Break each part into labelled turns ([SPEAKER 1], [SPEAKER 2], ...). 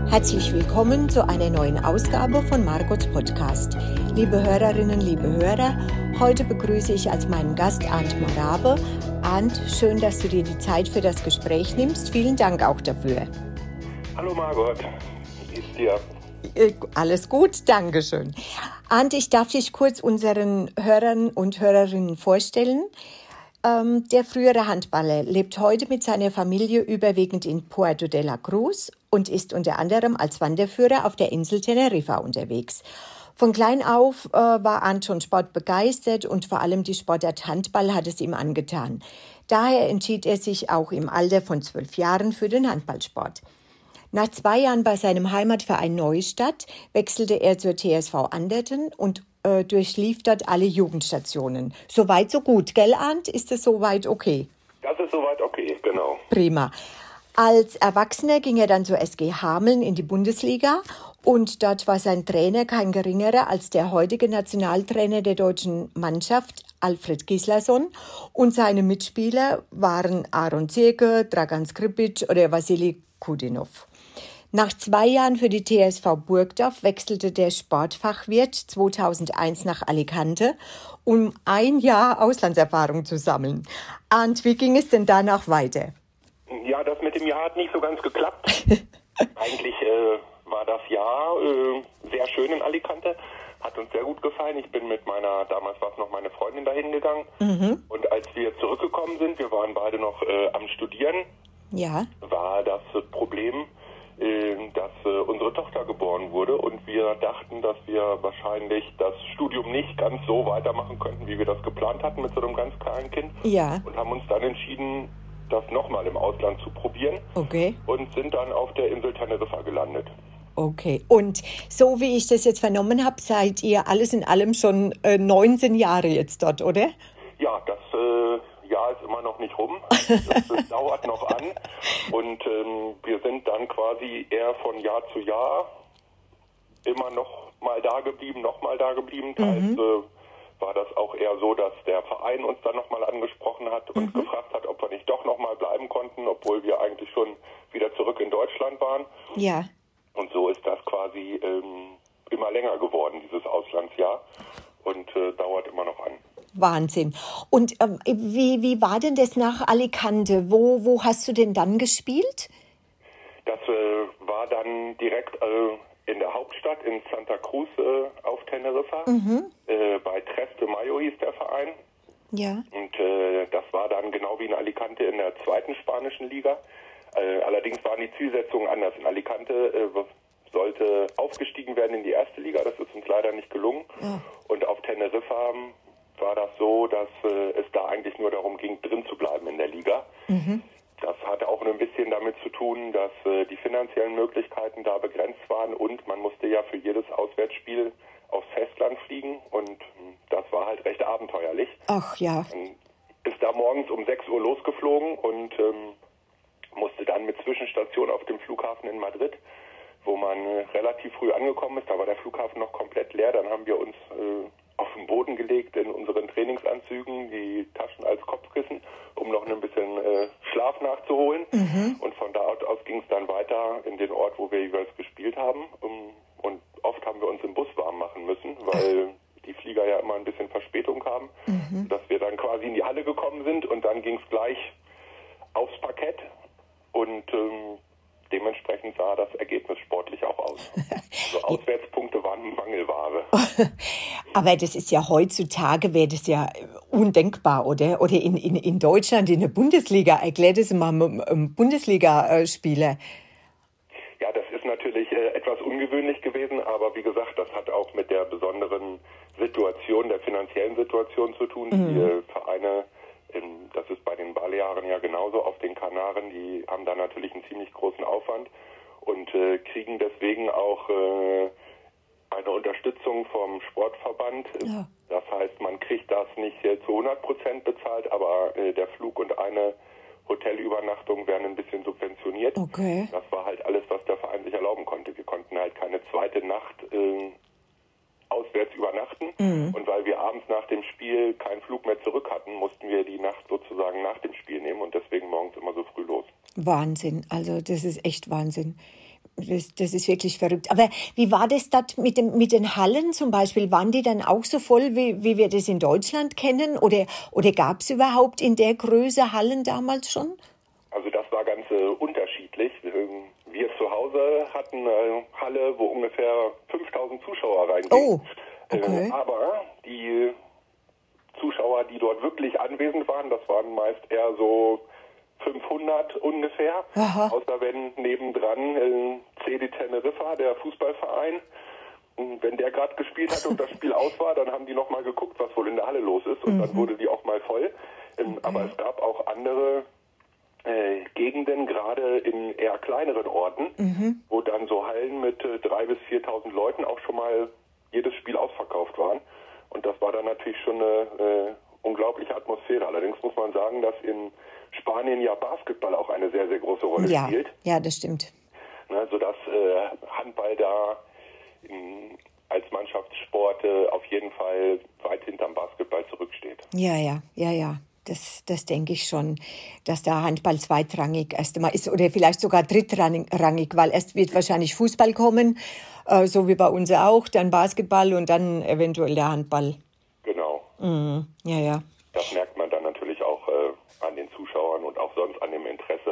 [SPEAKER 1] Herzlich willkommen zu einer neuen Ausgabe von Margots Podcast. Liebe Hörerinnen, liebe Hörer, heute begrüße ich als meinen Gast Arndt Morabe. Arndt, schön, dass du dir die Zeit für das Gespräch nimmst. Vielen Dank auch dafür.
[SPEAKER 2] Hallo Margot, wie geht's dir?
[SPEAKER 1] Alles gut, Dankeschön. Arndt, ich darf dich kurz unseren Hörern und Hörerinnen vorstellen. Der frühere Handballer lebt heute mit seiner Familie überwiegend in Puerto de la Cruz und ist unter anderem als Wanderführer auf der Insel Teneriffa unterwegs. Von klein auf war Arndt schon sportbegeistert und vor allem die Sportart Handball hat es ihm angetan. Daher entschied er sich auch im Alter von 12 Jahren für den Handballsport. Nach 2 Jahren bei seinem Heimatverein Neustadt wechselte er zur TSV Anderten und durchlief dort alle Jugendstationen. Soweit, so gut, gell, Arndt? Ist das soweit okay?
[SPEAKER 2] Das ist soweit okay, genau.
[SPEAKER 1] Prima. Als Erwachsener ging er dann zur SG Hameln in die Bundesliga und dort war sein Trainer kein geringerer als der heutige Nationaltrainer der deutschen Mannschaft, Alfred Gislason, und seine Mitspieler waren Aaron Zierke, Dragan Skripic oder Wassili Kudinov. Nach 2 Jahren für die TSV Burgdorf wechselte der Sportfachwirt 2001 nach Alicante, um 1 Jahr Auslandserfahrung zu sammeln. Arndt, wie ging es denn danach weiter?
[SPEAKER 2] Ja, das mit dem Jahr hat nicht so ganz geklappt. Eigentlich war das Jahr sehr schön in Alicante, hat uns sehr gut gefallen. Ich bin mit damals war es noch meine Freundin dahin gegangen. Und als wir zurückgekommen sind, wir waren beide noch am Studieren, war das Problem, dass unsere Tochter geboren wurde und wir dachten, dass wir wahrscheinlich das Studium nicht ganz so weitermachen könnten, wie wir das geplant hatten mit so einem ganz kleinen Kind.
[SPEAKER 1] Ja.
[SPEAKER 2] Und haben uns dann entschieden, das nochmal im Ausland zu probieren.
[SPEAKER 1] Okay.
[SPEAKER 2] Und sind dann auf der Insel Teneriffa gelandet.
[SPEAKER 1] Okay. Und so wie ich das jetzt vernommen habe, seid ihr alles in allem schon 19 Jahre jetzt dort, oder?
[SPEAKER 2] Ja, das Jahr ist immer noch nicht rum. Das dauert noch an. Und wir sind dann quasi eher von Jahr zu Jahr immer noch mal da geblieben. Teils war das auch eher so, dass der Verein uns dann noch mal angesprochen hat und gefragt hat, ob wir nicht doch noch mal bleiben konnten, obwohl wir eigentlich schon wieder zurück in Deutschland waren.
[SPEAKER 1] Ja.
[SPEAKER 2] Und so ist das quasi immer länger geworden, dieses Auslandsjahr. Und dauert immer noch an.
[SPEAKER 1] Wahnsinn. Und wie war denn das nach Alicante? Wo hast du denn dann gespielt?
[SPEAKER 2] Das war dann direkt in der Hauptstadt in Santa Cruz auf Teneriffa. Bei Tres de Mayo hieß der Verein.
[SPEAKER 1] Ja.
[SPEAKER 2] Und das war dann genau wie in Alicante in der 2. spanischen Liga. Allerdings waren die Zielsetzungen anders. In Alicante sollte aufgestiegen werden in die 1. Liga. Das ist uns leider nicht gelungen. Ja. Und auf Teneriffa war das so, dass es da eigentlich nur darum ging, drin zu bleiben in der Liga. Das hatte auch ein bisschen damit zu tun, dass die finanziellen Möglichkeiten da begrenzt waren und man musste ja für jedes Auswärtsspiel aufs Festland fliegen und das war halt recht abenteuerlich.
[SPEAKER 1] Ach ja.
[SPEAKER 2] Man ist da morgens um 6 Uhr losgeflogen und musste dann mit Zwischenstation auf dem Flughafen in Madrid, wo man relativ früh angekommen ist. Da war der Flughafen noch komplett leer. Dann haben wir uns auf den Boden gelegt in unseren Trainingsanzügen, die Taschen als Kopfkissen, um noch ein bisschen Schlaf nachzuholen. Und von da aus ging es dann weiter in den Ort, wo wir jeweils gespielt haben. Und oft haben wir uns im Bus warm machen müssen, weil die Flieger ja immer ein bisschen Verspätung haben, dass wir dann quasi in die Halle gekommen sind und dann ging es gleich aufs Parkett und dementsprechend sah das Ergebnis sportlich auch aus. Also Auswärtspunkte waren Mangelware.
[SPEAKER 1] Aber das ist ja heutzutage, wäre das ja undenkbar, oder? Oder in Deutschland, in der Bundesliga. Erklär das mal einem Bundesligaspieler.
[SPEAKER 2] Ja, das ist natürlich etwas ungewöhnlich gewesen, aber wie gesagt, das hat auch mit der besonderen Situation, der finanziellen Situation zu tun. Die Vereine, das ist bei den Balearen ja genauso, auf den Kanaren, die haben da natürlich einen ziemlich großen Aufwand und kriegen deswegen auch eine Unterstützung vom Sportverband. Ja. Das heißt, man kriegt das nicht zu 100% bezahlt, aber der Flug und eine Hotelübernachtung werden ein bisschen subventioniert.
[SPEAKER 1] Okay.
[SPEAKER 2] Das war halt alles, was der Verein sich erlauben konnte. Wir konnten halt keine zweite Nacht auswärts übernachten. Und weil wir abends nach dem Spiel keinen Flug mehr zurück hatten, mussten wir die Nacht sozusagen nach dem Spiel nehmen und deswegen morgens immer so früh los.
[SPEAKER 1] Wahnsinn, also das ist echt Wahnsinn. das ist wirklich verrückt. Aber wie war das dort mit den Hallen zum Beispiel? Waren die dann auch so voll, wie wir das in Deutschland kennen? Oder gab es überhaupt in der Größe Hallen damals schon?
[SPEAKER 2] Also das war ganz unterschiedlich. Wir zu Hause hatten eine Halle, wo ungefähr 5.000 Zuschauer reingingen.
[SPEAKER 1] Oh, okay.
[SPEAKER 2] Aber die Zuschauer, die dort wirklich anwesend waren, das waren meist eher so 500 ungefähr.
[SPEAKER 1] Aha.
[SPEAKER 2] Außer wenn nebendran CD Teneriffa, der Fußballverein, wenn der gerade gespielt hat und das Spiel aus war, dann haben die nochmal geguckt, was wohl in der Halle los ist. Und dann wurde die auch mal voll. Aber es gab auch andere Gegenden, gerade in eher kleineren Orten, wo dann so Hallen mit 3.000 bis 4.000 Leuten auch schon mal jedes Spiel ausverkauft waren. Und das war dann natürlich schon eine unglaubliche Atmosphäre. Allerdings muss man sagen, dass in Spanien ja Basketball auch eine sehr, sehr große Rolle spielt.
[SPEAKER 1] Ja, das stimmt.
[SPEAKER 2] Sodass Handball da als Mannschaftssport auf jeden Fall weit hinterm Basketball zurücksteht.
[SPEAKER 1] Ja. Das denke ich schon, dass da Handball zweitrangig erst einmal ist oder vielleicht sogar drittrangig, weil erst wird wahrscheinlich Fußball kommen, so wie bei uns auch, dann Basketball und dann eventuell der Handball.
[SPEAKER 2] Genau.
[SPEAKER 1] Ja.
[SPEAKER 2] Das merkt man dann natürlich auch an den Zuschauern und auch sonst an dem Interesse.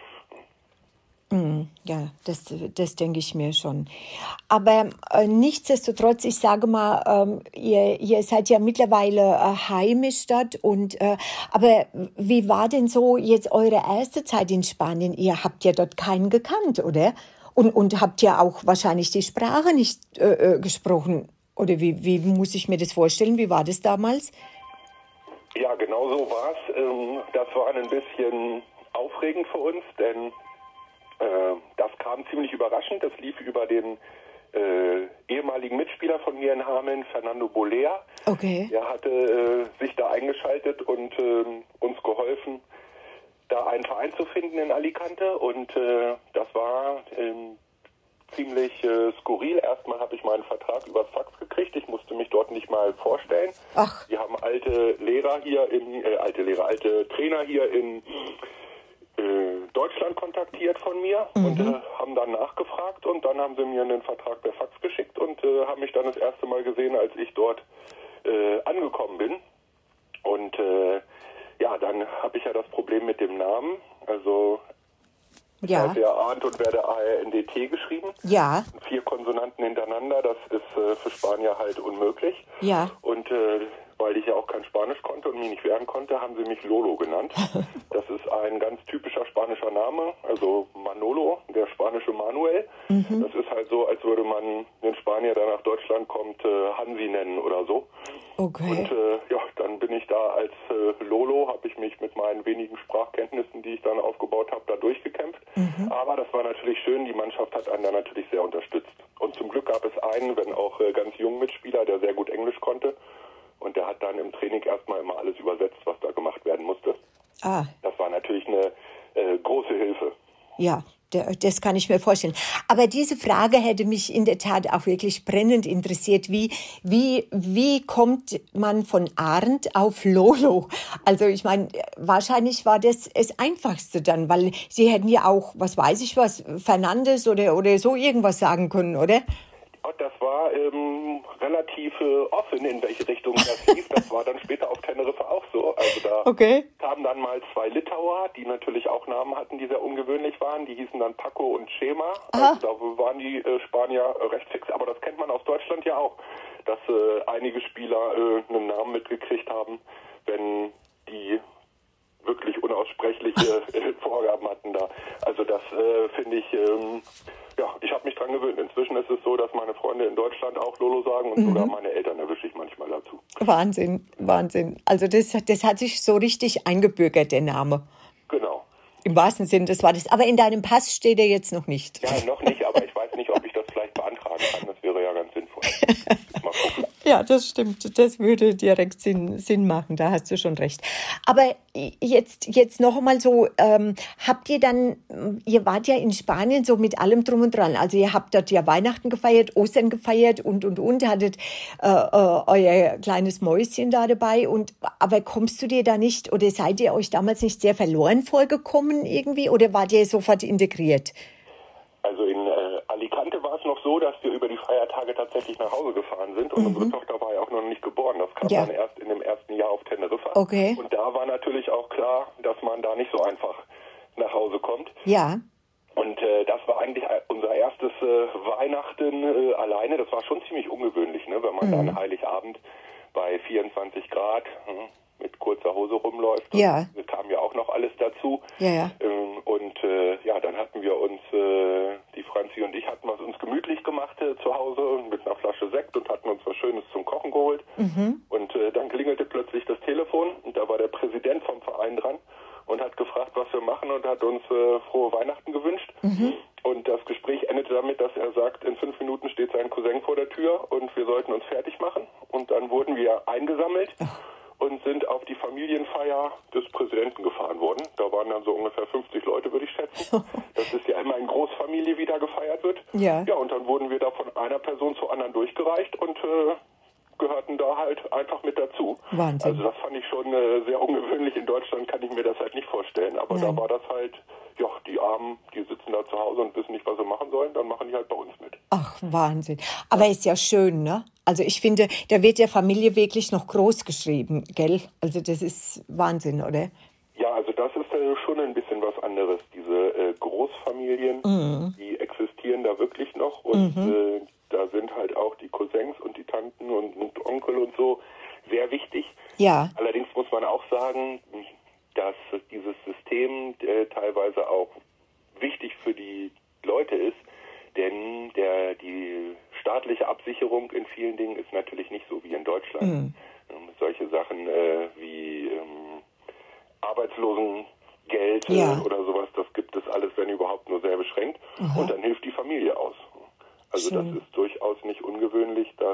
[SPEAKER 1] Ja, das denke ich mir schon. Aber nichtsdestotrotz, ich sage mal, ihr seid ja mittlerweile heimisch dort. Aber wie war denn so jetzt eure erste Zeit in Spanien? Ihr habt ja dort keinen gekannt, oder? Und habt ja auch wahrscheinlich die Sprache nicht gesprochen. Oder wie muss ich mir das vorstellen? Wie war das damals?
[SPEAKER 2] Ja, genau so war es. Das war ein bisschen aufregend für uns, denn das kam ziemlich überraschend. Das lief über den ehemaligen Mitspieler von mir in Hameln, Fernando Bolea.
[SPEAKER 1] Okay.
[SPEAKER 2] Der hatte sich da eingeschaltet und uns geholfen, da einen Verein zu finden in Alicante. Und das war ziemlich skurril. Erstmal habe ich meinen Vertrag übers Fax gekriegt. Ich musste mich dort nicht mal vorstellen.
[SPEAKER 1] Ach.
[SPEAKER 2] Die haben alte Trainer hier in Deutschland kontaktiert von mir und haben dann nachgefragt und dann haben sie mir einen Vertrag per Fax geschickt und haben mich dann das erste Mal gesehen, als ich dort angekommen bin. Und dann habe ich ja das Problem mit dem Namen. Also
[SPEAKER 1] ja.
[SPEAKER 2] Halt der Arndt und werde ARNDT geschrieben.
[SPEAKER 1] Ja.
[SPEAKER 2] 4 Konsonanten hintereinander, das ist für Spanier halt unmöglich.
[SPEAKER 1] Ja.
[SPEAKER 2] Und weil ich ja auch kein Spanisch konnte und mich nicht wehren konnte, haben sie mich Lolo genannt. Das ist ein ganz typischer spanischer Name, also Manolo, der spanische Manuel. Das ist halt so, als würde man den Spanier, der nach Deutschland kommt, Hansi nennen oder so.
[SPEAKER 1] Okay.
[SPEAKER 2] Und dann bin ich da als Lolo, habe ich mich mit meinen wenigen Sprachkenntnissen, die ich dann aufgebaut habe, da durchgekämpft. Aber das war natürlich schön, die Mannschaft hat einen da natürlich sehr unterstützt. Und zum Glück gab es einen, wenn auch ganz jungen Mitspieler, der sehr gut Englisch konnte. Und der hat dann im Training erstmal immer alles übersetzt, was da gemacht werden musste.
[SPEAKER 1] Ah.
[SPEAKER 2] Das war natürlich eine große Hilfe.
[SPEAKER 1] Ja, das kann ich mir vorstellen. Aber diese Frage hätte mich in der Tat auch wirklich brennend interessiert. Wie kommt man von Arndt auf Lolo? Also ich meine, wahrscheinlich war das Einfachste dann, weil Sie hätten ja auch, Fernandes oder so irgendwas sagen können, oder?
[SPEAKER 2] Das war relativ offen, in welche Richtung das lief. Das war dann später auf Teneriffa auch so. Also da kamen dann mal 2 Litauer, die natürlich auch Namen hatten, die sehr ungewöhnlich waren. Die hießen dann Paco und Schema. Also da waren die Spanier recht fix. Aber das kennt man aus Deutschland ja auch, dass einige Spieler einen Namen mitgekriegt haben, wenn die wirklich unaussprechliche Vorgaben hatten da. Also das finde ich, ich habe mich dran gewöhnt. Inzwischen ist es so, dass meine Freunde in Deutschland auch Lolo sagen und sogar meine Eltern erwische ich manchmal dazu.
[SPEAKER 1] Wahnsinn. Also das hat sich so richtig eingebürgert, der Name.
[SPEAKER 2] Genau.
[SPEAKER 1] Im wahrsten Sinne des Wortes. Aber in deinem Pass steht er jetzt noch nicht.
[SPEAKER 2] Ja, noch nicht, aber ich weiß nicht, ob ich das vielleicht beantragen kann. Das wäre ja ganz sinnvoll. Mal gucken.
[SPEAKER 1] Ja, das stimmt. Das würde direkt Sinn machen. Da hast du schon recht. Aber jetzt noch einmal so, ihr wart ja in Spanien so mit allem drum und dran. Also ihr habt dort ja Weihnachten gefeiert, Ostern gefeiert und, hattet euer kleines Mäuschen da dabei. Aber kommst du dir da nicht, oder seid ihr euch damals nicht sehr verloren vorgekommen irgendwie, oder wart ihr sofort integriert?
[SPEAKER 2] Also in dass wir über die Feiertage tatsächlich nach Hause gefahren sind. Und unsere Tochter war ja auch noch nicht geboren. Das kam dann erst in dem ersten Jahr auf Teneriffa.
[SPEAKER 1] Okay.
[SPEAKER 2] Und da war natürlich auch klar, dass man da nicht so einfach nach Hause kommt.
[SPEAKER 1] Ja.
[SPEAKER 2] Und das war eigentlich unser erstes Weihnachten alleine. Das war schon ziemlich ungewöhnlich, ne? Wenn man dann Heiligabend bei 24 Grad mit kurzer Hose rumläuft.
[SPEAKER 1] Ja.
[SPEAKER 2] Das kam ja auch noch alles dazu.
[SPEAKER 1] Ja.
[SPEAKER 2] Und dann hatten wir uns, die Franzi und ich hatten was uns gemütlich gemacht zu Hause mit einer Flasche Sekt und hatten uns was Schönes zum Kochen geholt. Und dann klingelte plötzlich das Telefon und da war der Präsident vom Verein dran und hat gefragt, was wir machen und hat uns frohe Weihnachten gewünscht. Und das Gespräch endete damit, dass er sagt, in 5 Minuten steht sein Cousin vor der Tür und wir sollten uns fertig machen. Und dann wurden wir eingesammelt und sind auf die Familienfeier des Präsidenten gefahren worden. Da waren dann so ungefähr 50 Leute, würde ich schätzen. Das ist ja immer in Großfamilie, wie da gefeiert wird.
[SPEAKER 1] Ja.
[SPEAKER 2] Ja, und dann wurden wir da von einer Person zur anderen durchgereicht und gehörten da halt einfach mit dazu.
[SPEAKER 1] Wahnsinn.
[SPEAKER 2] Also das fand ich schon sehr ungewöhnlich. In Deutschland kann ich mir das halt nicht vorstellen. Aber da war das halt, ja, die Armen, die sitzen da zu Hause und wissen nicht, was sie machen sollen, dann machen die halt bei uns mit.
[SPEAKER 1] Ach, Wahnsinn. Aber ist ja schön, ne? Also ich finde, da wird der Familie wirklich noch groß geschrieben, gell? Also das ist Wahnsinn, oder?
[SPEAKER 2] Ja, also das ist schon ein bisschen was anderes. Diese Großfamilien, die existieren da wirklich noch und da sind halt auch die Cousins und die Tanten und Onkel und so sehr wichtig.
[SPEAKER 1] Ja.
[SPEAKER 2] Allerdings muss man auch sagen, dass dieses System teilweise auch wichtig für die Leute ist, denn die staatliche Absicherung in vielen Dingen ist natürlich nicht so wie in Deutschland. Solche Sachen wie Arbeitslosengeld oder sowas, das gibt es alles, wenn überhaupt, nur sehr beschränkt. Und dann hilft die Familie aus. Also
[SPEAKER 1] Schön.
[SPEAKER 2] das ist durchaus nicht ungewöhnlich, dass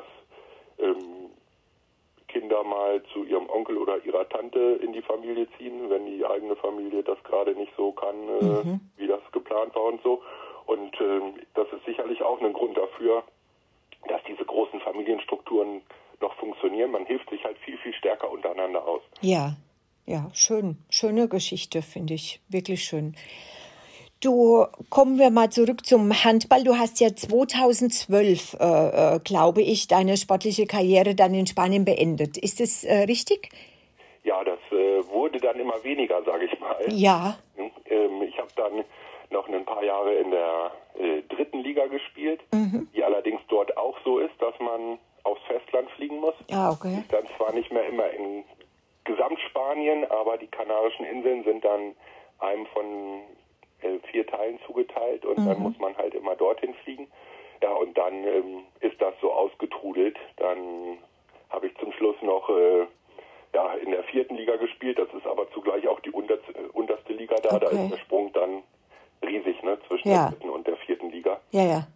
[SPEAKER 2] Kinder mal zu ihrem Onkel oder ihrer Tante in die Familie ziehen, wenn die eigene Familie das gerade nicht so kann, wie das geplant war und so. Und das ist sicherlich auch ein Grund dafür, dass diese großen Familienstrukturen noch funktionieren. Man hilft sich halt viel, viel stärker untereinander aus.
[SPEAKER 1] Ja, ja, schön. Schöne Geschichte, finde ich. Wirklich schön. Du, kommen wir mal zurück zum Handball. Du hast ja 2012, glaube ich, deine sportliche Karriere dann in Spanien beendet. Ist das richtig?
[SPEAKER 2] Ja, das wurde dann immer weniger, sage ich mal.
[SPEAKER 1] Ja.
[SPEAKER 2] Ich habe dann noch ein paar Jahre in der 3. Liga gespielt, die allerdings dort auch so ist, dass man aufs Festland fliegen muss.
[SPEAKER 1] Ah, okay.
[SPEAKER 2] Ist dann zwar nicht mehr immer in Gesamtspanien, aber die Kanarischen Inseln sind dann einem von 4 Teilen zugeteilt und dann muss man halt immer dorthin fliegen. Ja, und dann ist das so ausgetrudelt. Dann habe ich zum Schluss noch in der 4. Liga gespielt. Das ist aber zugleich auch die unterste Liga da.
[SPEAKER 1] Okay.
[SPEAKER 2] Da ist der Sprung dann riesig, ne, zwischen der 3. und der 4. Liga.
[SPEAKER 1] Ja, ja.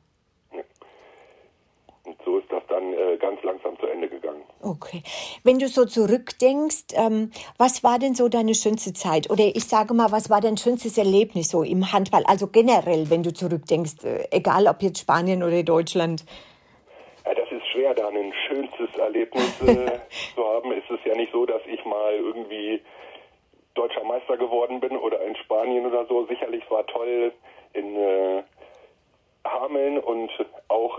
[SPEAKER 2] Und so ist das dann ganz langsam zu Ende gegangen.
[SPEAKER 1] Okay. Wenn du so zurückdenkst, was war denn so deine schönste Zeit? Oder ich sage mal, was war dein schönstes Erlebnis so im Handball? Also generell, wenn du zurückdenkst, egal ob jetzt Spanien oder Deutschland.
[SPEAKER 2] Ja, das ist schwer, da ein schönstes Erlebnis zu haben. Es ist ja nicht so, dass ich mal irgendwie deutscher Meister geworden bin oder in Spanien oder so. Sicherlich war toll in Hameln und auch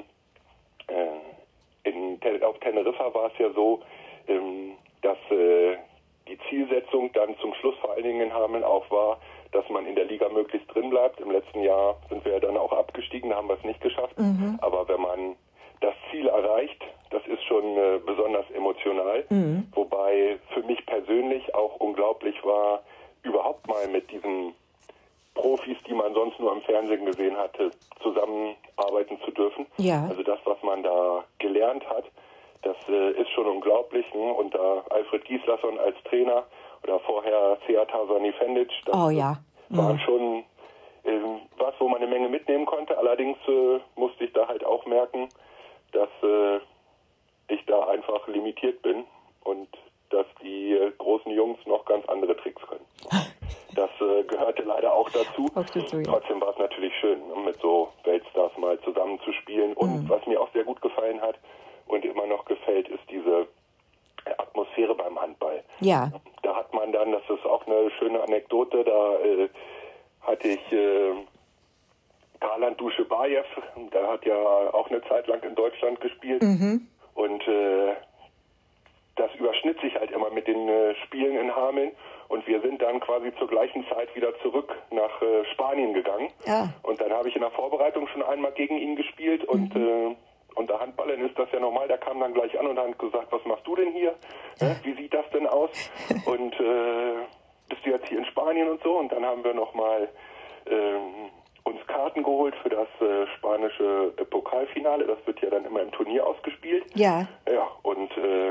[SPEAKER 2] auf Teneriffa war es ja so, dass die Zielsetzung dann zum Schluss vor allen Dingen in Hameln auch war, dass man in der Liga möglichst drin bleibt. Im letzten Jahr sind wir ja dann auch abgestiegen, da haben wir es nicht geschafft. Aber wenn man das Ziel erreicht, das ist schon besonders emotional. Wobei für mich persönlich auch unglaublich war, überhaupt mal mit diesen Profis, die man sonst nur im Fernsehen gesehen hatte, zusammenarbeiten zu dürfen.
[SPEAKER 1] Ja.
[SPEAKER 2] Also das, was man da gelernt hat, das ist schon unglaublich. Ne? Und da Alfred Gislason als Trainer oder vorher Seata Sanifendic, das waren schon was, wo man eine Menge mitnehmen konnte. Allerdings musste ich da halt auch merken, dass ich da einfach limitiert bin und dass die großen Jungs noch ganz andere Tricks können. Das gehörte leider auch dazu. Trotzdem war es natürlich schön, mit so Weltstars mal zusammenzuspielen. Und was mir auch sehr gut gefallen hat und immer noch gefällt, ist diese Atmosphäre beim Handball.
[SPEAKER 1] Ja.
[SPEAKER 2] Da hat man dann, das ist auch eine schöne Anekdote, da hatte ich Raland Duschebaev, der hat ja auch eine Zeit lang in Deutschland gespielt. Und das überschnitt sich halt immer mit den Spielen in Hameln. Und wir sind dann quasi zur gleichen Zeit wieder zurück nach Spanien gegangen. Ja. Und dann habe ich in der Vorbereitung schon einmal gegen ihn gespielt. Und unter Handballern ist das ja normal. Der kam dann gleich an und hat gesagt, was machst du denn hier? Wie sieht das denn aus? Und bist du jetzt hier in Spanien und so? Und dann haben wir nochmal uns Karten geholt für das spanische Pokalfinale. Das wird ja dann immer im Turnier ausgespielt.
[SPEAKER 1] Ja.
[SPEAKER 2] Ja, und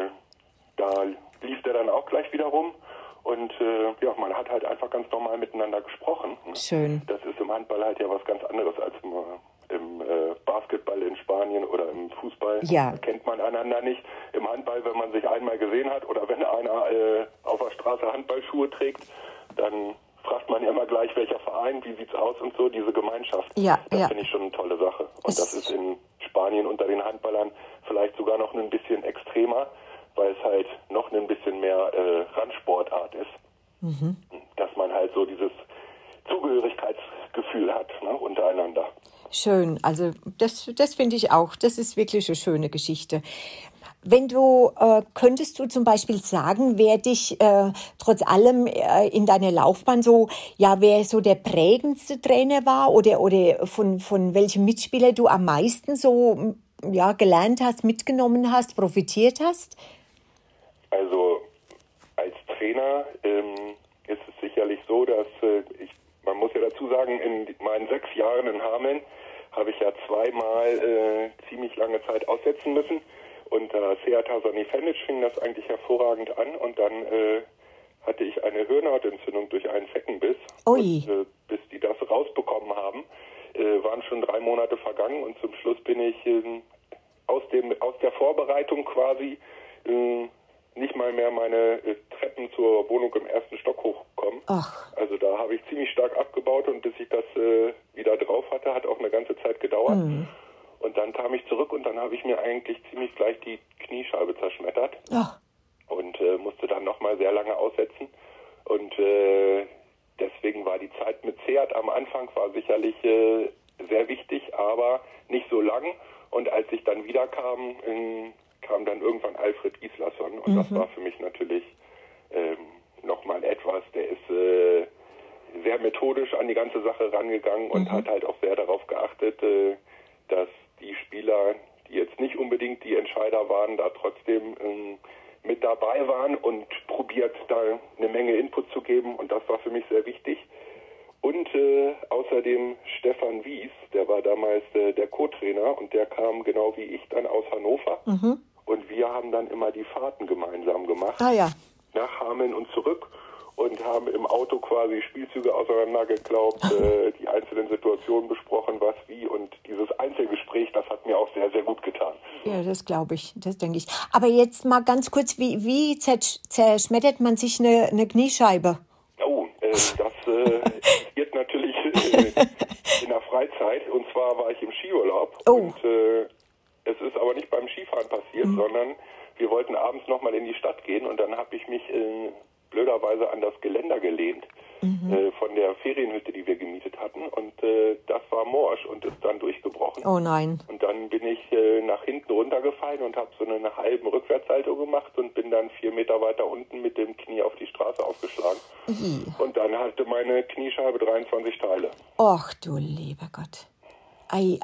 [SPEAKER 2] da lief der dann auch gleich wieder rum. Und ja, man hat halt einfach ganz normal miteinander gesprochen.
[SPEAKER 1] Schön.
[SPEAKER 2] Das ist im Handball halt ja was ganz anderes als im Basketball in Spanien oder im Fußball.
[SPEAKER 1] Ja.
[SPEAKER 2] Da kennt man einander nicht. Im Handball, wenn man sich einmal gesehen hat oder wenn einer auf der Straße Handballschuhe trägt, dann fragt man ja immer gleich, welcher Verein, wie sieht's aus und so, diese Gemeinschaft.
[SPEAKER 1] Ja,
[SPEAKER 2] das finde ich schon eine tolle Sache. Und das ist in Spanien unter den Handballern vielleicht sogar noch ein bisschen extremer, weil es halt noch ein bisschen mehr Randsportart ist. Dass man halt so dieses Zugehörigkeitsgefühl hat, ne, untereinander.
[SPEAKER 1] Schön, also das finde ich auch, das ist wirklich eine schöne Geschichte. Wenn du, könntest du zum Beispiel sagen, wer dich trotz allem in deiner Laufbahn so, ja, wer so der prägendste Trainer war oder von welchem Mitspieler du am meisten so, ja, gelernt hast, mitgenommen hast, profitiert hast?
[SPEAKER 2] Also als Trainer ist es sicherlich so, dass man muss ja dazu sagen, in meinen 6 Jahren in Hameln habe ich ja zweimal ziemlich lange Zeit aussetzen müssen. Unter Seat Hasanifenic fing das eigentlich hervorragend an und dann hatte ich eine Hirnhautentzündung durch einen Zeckenbiss.
[SPEAKER 1] Ui.
[SPEAKER 2] Und, bis die das rausbekommen haben, waren schon 3 Monate vergangen und zum Schluss bin ich aus der Vorbereitung quasi nicht mal mehr meine Treppen zur Wohnung im 1. Stock hochgekommen.
[SPEAKER 1] Ach.
[SPEAKER 2] Also da habe ich ziemlich stark abgebaut und bis ich das wieder drauf hatte, hat auch eine ganze Zeit gedauert. Und dann kam ich zurück und dann habe ich mir eigentlich ziemlich gleich die Kniescheibe zerschmettert.
[SPEAKER 1] Ach.
[SPEAKER 2] Und musste dann nochmal sehr lange aussetzen. Und deswegen war die Zeit mit Seat am Anfang war sicherlich sehr wichtig, aber nicht so lang. Und als ich dann wieder kam dann irgendwann Alfred Gislason. Und das war für mich natürlich nochmal etwas, der ist sehr methodisch an die ganze Sache rangegangen und hat halt auch sehr darauf geachtet, dass die Spieler, die jetzt nicht unbedingt die Entscheider waren, da trotzdem mit dabei waren und probiert, da eine Menge Input zu geben. Und das war für mich sehr wichtig. Und außerdem Stefan Wies, der war damals der Co-Trainer und der kam genau wie ich dann aus Hannover. Und wir haben dann immer die Fahrten gemeinsam gemacht.
[SPEAKER 1] Ah ja.
[SPEAKER 2] Nach Hameln und zurück. Und haben im Auto quasi Spielzüge auseinandergeklaubt, die einzelnen Situationen besprochen, was wie. Und dieses Einzelgespräch, das hat mir auch sehr, sehr gut getan.
[SPEAKER 1] Ja, das glaube ich, das denke ich. Aber jetzt mal ganz kurz, wie zerschmettert man sich eine Kniescheibe?
[SPEAKER 2] Oh, das passiert natürlich in der Freizeit. Und zwar war ich im Skiurlaub.
[SPEAKER 1] Oh.
[SPEAKER 2] Und es ist aber nicht beim Skifahren passiert, sondern wir wollten abends nochmal in die Stadt gehen. Und dann habe ich mich blöderweise an das Geländer gelehnt von der Ferienhütte, die wir gemietet hatten. Und das war morsch und ist dann durchgebrochen.
[SPEAKER 1] Oh nein.
[SPEAKER 2] Und dann bin ich nach hinten runtergefallen und habe so einen halben Rückwärtssalto gemacht und bin dann 4 Meter weiter unten mit dem Knie auf die Straße aufgeschlagen. Und dann hatte meine Kniescheibe 23 Teile.
[SPEAKER 1] Och du lieber Gott. Ei.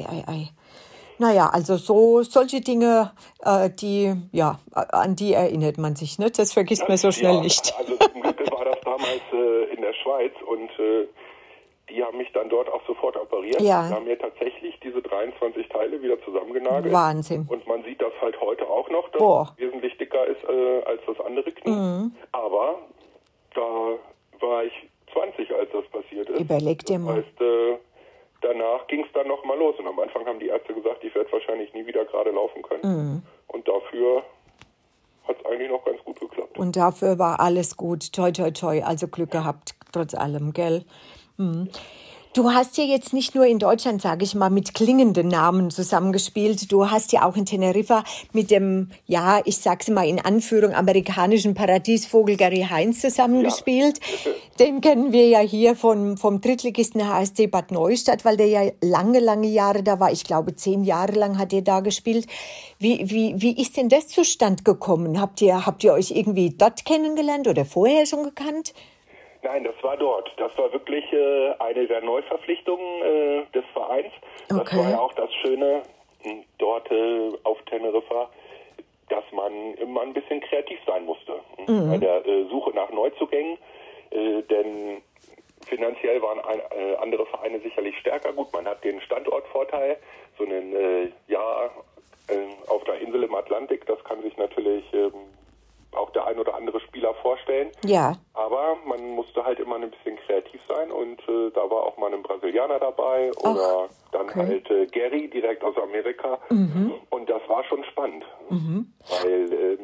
[SPEAKER 1] Naja, also solche Dinge, an die erinnert man sich, ne? Das vergisst man so schnell nicht.
[SPEAKER 2] Also zum Glück war das damals in der Schweiz und die haben mich dann dort auch sofort operiert.
[SPEAKER 1] Ja.
[SPEAKER 2] Die haben mir tatsächlich diese 23 Teile wieder zusammengenagelt.
[SPEAKER 1] Wahnsinn.
[SPEAKER 2] Und man sieht das halt heute auch noch, dass es wesentlich dicker ist als das andere Knie. Aber da war ich 20, als das passiert ist.
[SPEAKER 1] Überleg dir mal.
[SPEAKER 2] Das heißt, danach ging es dann nochmal los. Und am Anfang haben die Ärzte gesagt, ich werde wahrscheinlich nie wieder gerade laufen können. Und dafür hat es eigentlich noch ganz gut geklappt.
[SPEAKER 1] Und dafür war alles gut. Toi, toi, toi. Also Glück gehabt, trotz allem, gell? Du hast ja jetzt nicht nur in Deutschland, sage ich mal, mit klingenden Namen zusammengespielt. Du hast ja auch in Teneriffa mit dem, ja, ich sag's mal in Anführung, amerikanischen Paradiesvogel Gary Heinz zusammengespielt. Ja. Den kennen wir ja hier vom Drittligisten HSC Bad Neustadt, weil der ja lange Jahre da war. Ich glaube, 10 Jahre lang hat er da gespielt. Wie ist denn das zustande gekommen? Habt ihr euch irgendwie dort kennengelernt oder vorher schon gekannt?
[SPEAKER 2] Nein, das war dort. Das war wirklich eine der Neuverpflichtungen des Vereins. Okay. Das war ja auch das Schöne dort auf Teneriffa, dass man immer ein bisschen kreativ sein musste bei der Suche nach Neuzugängen. Denn finanziell waren andere Vereine sicherlich stärker. Gut, man hat den Standortvorteil, so ein Jahr auf der Insel im Atlantik, das kann sich natürlich auch der ein oder andere Spieler vorstellen.
[SPEAKER 1] Ja.
[SPEAKER 2] Aber man musste halt immer ein bisschen kreativ sein und da war auch mal ein Brasilianer dabei oder dann halt Gary direkt aus Amerika. Und das war schon spannend, weil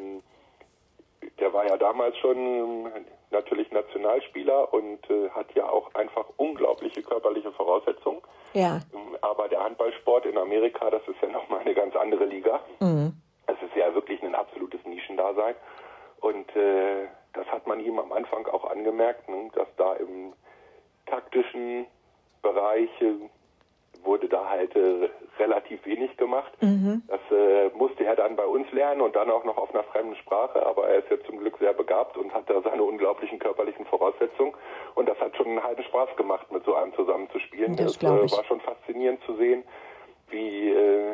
[SPEAKER 2] der war ja damals schon natürlich Nationalspieler und hat ja auch einfach unglaubliche körperliche Voraussetzungen.
[SPEAKER 1] Ja.
[SPEAKER 2] Aber der Handballsport in Amerika, das ist ja nochmal eine ganz andere Liga. Es ist ja wirklich ein absolutes Nischendasein. Und das hat man ihm am Anfang auch angemerkt, dass da im taktischen Bereich wurde da halt relativ wenig gemacht. Das musste er dann bei uns lernen und dann auch noch auf einer fremden Sprache, aber er ist ja zum Glück sehr begabt und hat da seine unglaublichen körperlichen Voraussetzungen und das hat schon einen halben Spaß gemacht, mit so einem zusammen zu spielen. Das war schon faszinierend zu sehen, wie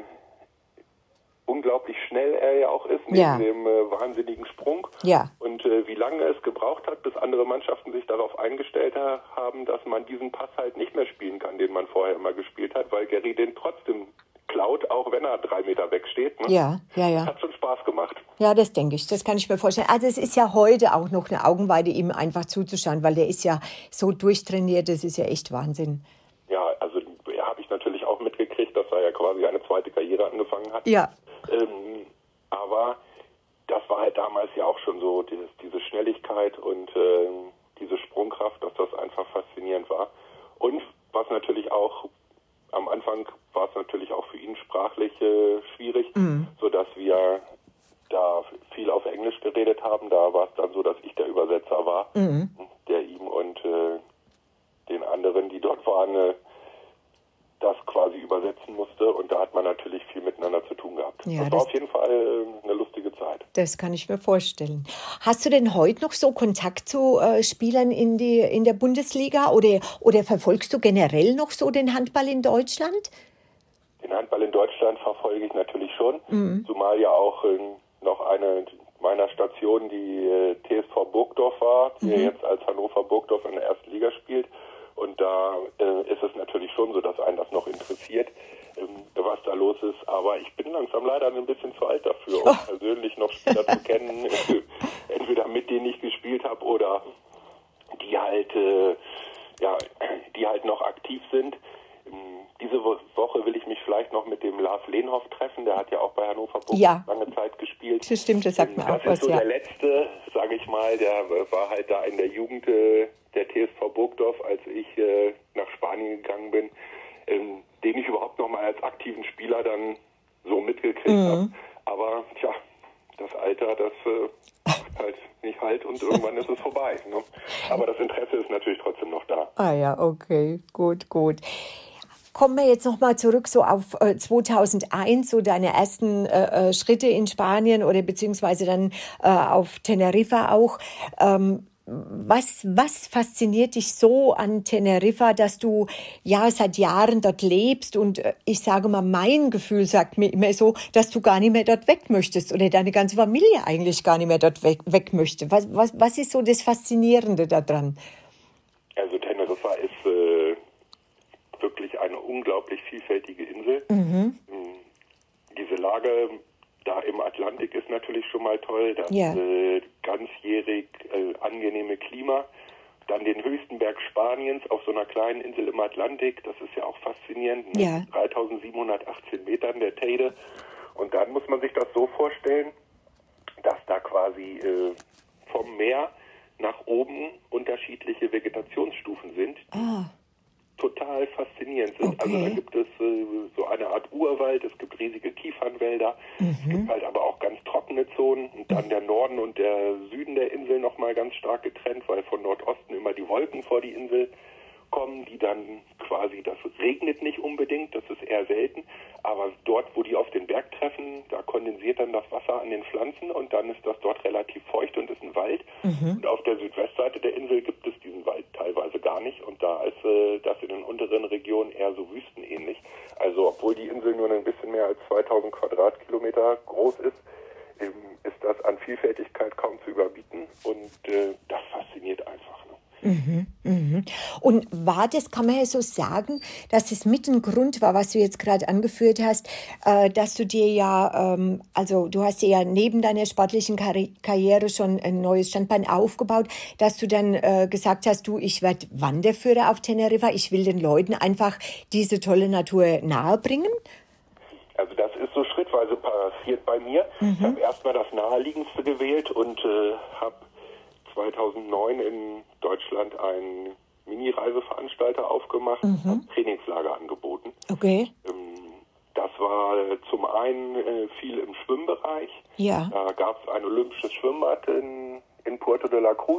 [SPEAKER 2] unglaublich schnell er ja auch ist, neben dem wahnsinnigen Sprung.
[SPEAKER 1] Ja.
[SPEAKER 2] Und wie lange es gebraucht hat, bis andere Mannschaften sich darauf eingestellt haben, dass man diesen Pass halt nicht mehr spielen kann, den man vorher immer gespielt hat, weil Gary den trotzdem klaut, auch wenn er 3 Meter wegsteht. Ne?
[SPEAKER 1] Ja.
[SPEAKER 2] Hat schon Spaß gemacht.
[SPEAKER 1] Ja, das denke ich. Das kann ich mir vorstellen. Also es ist ja heute auch noch eine Augenweide, ihm einfach zuzuschauen, weil der ist ja so durchtrainiert, das ist ja echt Wahnsinn.
[SPEAKER 2] Ja, also habe ich natürlich auch mitgekriegt, dass er ja quasi eine zweite Karriere angefangen hat.
[SPEAKER 1] Ja.
[SPEAKER 2] Aber das war halt damals ja auch schon so, diese Schnelligkeit und diese Sprungkraft, dass das einfach faszinierend war. Und was natürlich auch, am Anfang war es natürlich auch für ihn sprachlich schwierig, sodass wir da viel auf Englisch geredet haben. Da war es dann so, dass ich der Übersetzer war, der ihm und den anderen, die dort waren, das quasi übersetzen musste und da hat man natürlich viel miteinander zu tun gehabt. Ja, das war auf jeden Fall eine lustige Zeit.
[SPEAKER 1] Das kann ich mir vorstellen. Hast du denn heute noch so Kontakt zu Spielern in der Bundesliga oder verfolgst du generell noch so den Handball in Deutschland?
[SPEAKER 2] Den Handball in Deutschland verfolge ich natürlich schon, zumal ja auch noch eine meiner Stationen die TSV Burgdorf war, die jetzt als Hannover Burgdorf in der ersten Liga spielt. Und da ist es natürlich schon so, dass einen das noch interessiert, was da los ist. Aber ich bin langsam leider ein bisschen zu alt dafür, um persönlich noch Spieler zu kennen. Entweder mit denen ich gespielt habe oder die halt, die halt noch aktiv sind. Diese Woche will ich mich vielleicht noch mit dem Lars Lehnhoff treffen. Der hat ja auch bei Hannover Burgdorf lange Zeit gespielt.
[SPEAKER 1] Das stimmt, das sagt mir auch was.
[SPEAKER 2] Das ist so der letzte, sage ich mal, der war halt da in der Jugend der TSV Burgdorf, als ich nach Spanien gegangen bin, den ich überhaupt noch mal als aktiven Spieler dann so mitgekriegt habe. Aber tja, das Alter, das macht halt nicht halt und irgendwann ist es vorbei. Ne? Aber das Interesse ist natürlich trotzdem noch da.
[SPEAKER 1] Ah ja, okay, gut. Kommen wir jetzt nochmal zurück so auf 2001, so deine ersten Schritte in Spanien oder beziehungsweise dann auf Teneriffa auch. Was fasziniert dich so an Teneriffa, dass du ja seit Jahren dort lebst und ich sage mal, mein Gefühl sagt mir immer so, dass du gar nicht mehr dort weg möchtest oder deine ganze Familie eigentlich gar nicht mehr dort weg möchte. Was ist so das Faszinierende daran?
[SPEAKER 2] Also Teneriffa ist wirklich eine unglaublich vielfältige Insel. Diese Lage da im Atlantik ist natürlich schon mal toll. Das ganzjährig angenehme Klima. Dann den höchsten Berg Spaniens auf so einer kleinen Insel im Atlantik. Das ist ja auch faszinierend.
[SPEAKER 1] Ja.
[SPEAKER 2] 3718 Metern der Teide. Und dann muss man sich das so vorstellen, dass da quasi vom Meer nach oben unterschiedliche Vegetationsstufen sind. Total total faszinierend sind.
[SPEAKER 1] Okay.
[SPEAKER 2] Also da gibt es so eine Art Urwald, es gibt riesige Kiefernwälder, es gibt halt aber auch ganz trockene Zonen und dann der Norden und der Süden der Insel nochmal ganz stark getrennt, weil von Nordosten immer die Wolken vor die Insel kommen, die dann quasi, das regnet nicht unbedingt, das ist eher selten, aber dort, wo die auf den Berg treffen, da kondensiert dann das Wasser an den Pflanzen und dann ist das dort relativ feucht und ist ein Wald. Und auf der Südwestseite der Insel gibt es diesen Wald teilweise gar nicht und da ist das in den unteren Regionen eher so wüstenähnlich. Also obwohl die Insel nur ein bisschen mehr als 2000 Quadratkilometer groß ist, ist das an Vielfältigkeit kaum zu überbieten und das fasziniert einfach.
[SPEAKER 1] Und war das, kann man ja so sagen, dass es mit ein Grund war, was du jetzt gerade angeführt hast, dass du dir ja, also du hast dir ja neben deiner sportlichen Karriere schon ein neues Standbein aufgebaut, dass du dann gesagt hast, du, ich werde Wanderführer auf Teneriffa, ich will den Leuten einfach diese tolle Natur nahebringen?
[SPEAKER 2] Also das ist so schrittweise passiert bei mir. Ich habe erstmal das Naheliegendste gewählt und habe 2009 in Deutschland einen Mini-Reiseveranstalter aufgemacht, habe Trainingslager angeboten.
[SPEAKER 1] Okay.
[SPEAKER 2] Das war zum einen viel im Schwimmbereich.
[SPEAKER 1] Ja.
[SPEAKER 2] Da gab es ein olympisches Schwimmbad in Puerto de la Cruz,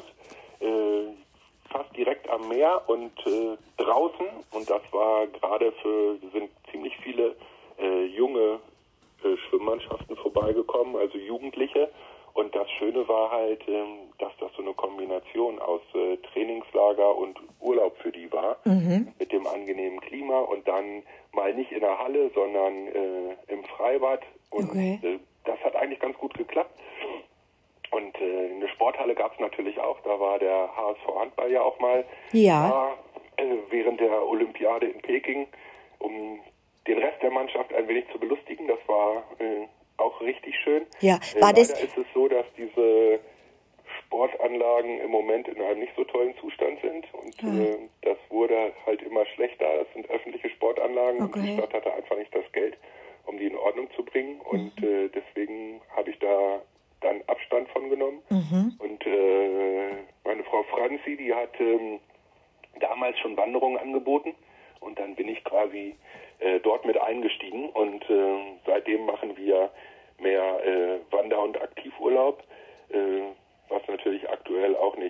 [SPEAKER 2] fast direkt am Meer und draußen. Und das war gerade sind ziemlich viele junge Schwimmmannschaften vorbeigekommen, also Jugendliche. Und das Schöne war halt, dass das so eine Kombination aus Trainingslager und Urlaub für die war, mit dem angenehmen Klima und dann mal nicht in der Halle, sondern im Freibad. Und das hat eigentlich ganz gut geklappt. Und eine Sporthalle gab es natürlich auch, da war der HSV Handball ja auch mal da, während der Olympiade in Peking, um den Rest der Mannschaft ein wenig zu belustigen. Das war auch richtig schön.
[SPEAKER 1] Ja, war
[SPEAKER 2] leider
[SPEAKER 1] das
[SPEAKER 2] ist es so, dass diese Sportanlagen im Moment in einem nicht so tollen Zustand sind und das wurde halt immer schlechter. Das sind öffentliche Sportanlagen und die Stadt hatte einfach nicht das Geld, um die in Ordnung zu bringen und deswegen habe ich da dann Abstand von genommen und meine Frau Franzi, die hat damals schon Wanderungen angeboten und dann bin ich quasi dort mit eingestiegen und seitdem machen wir mehr Wander- und Aktivurlaub, was natürlich aktuell auch nicht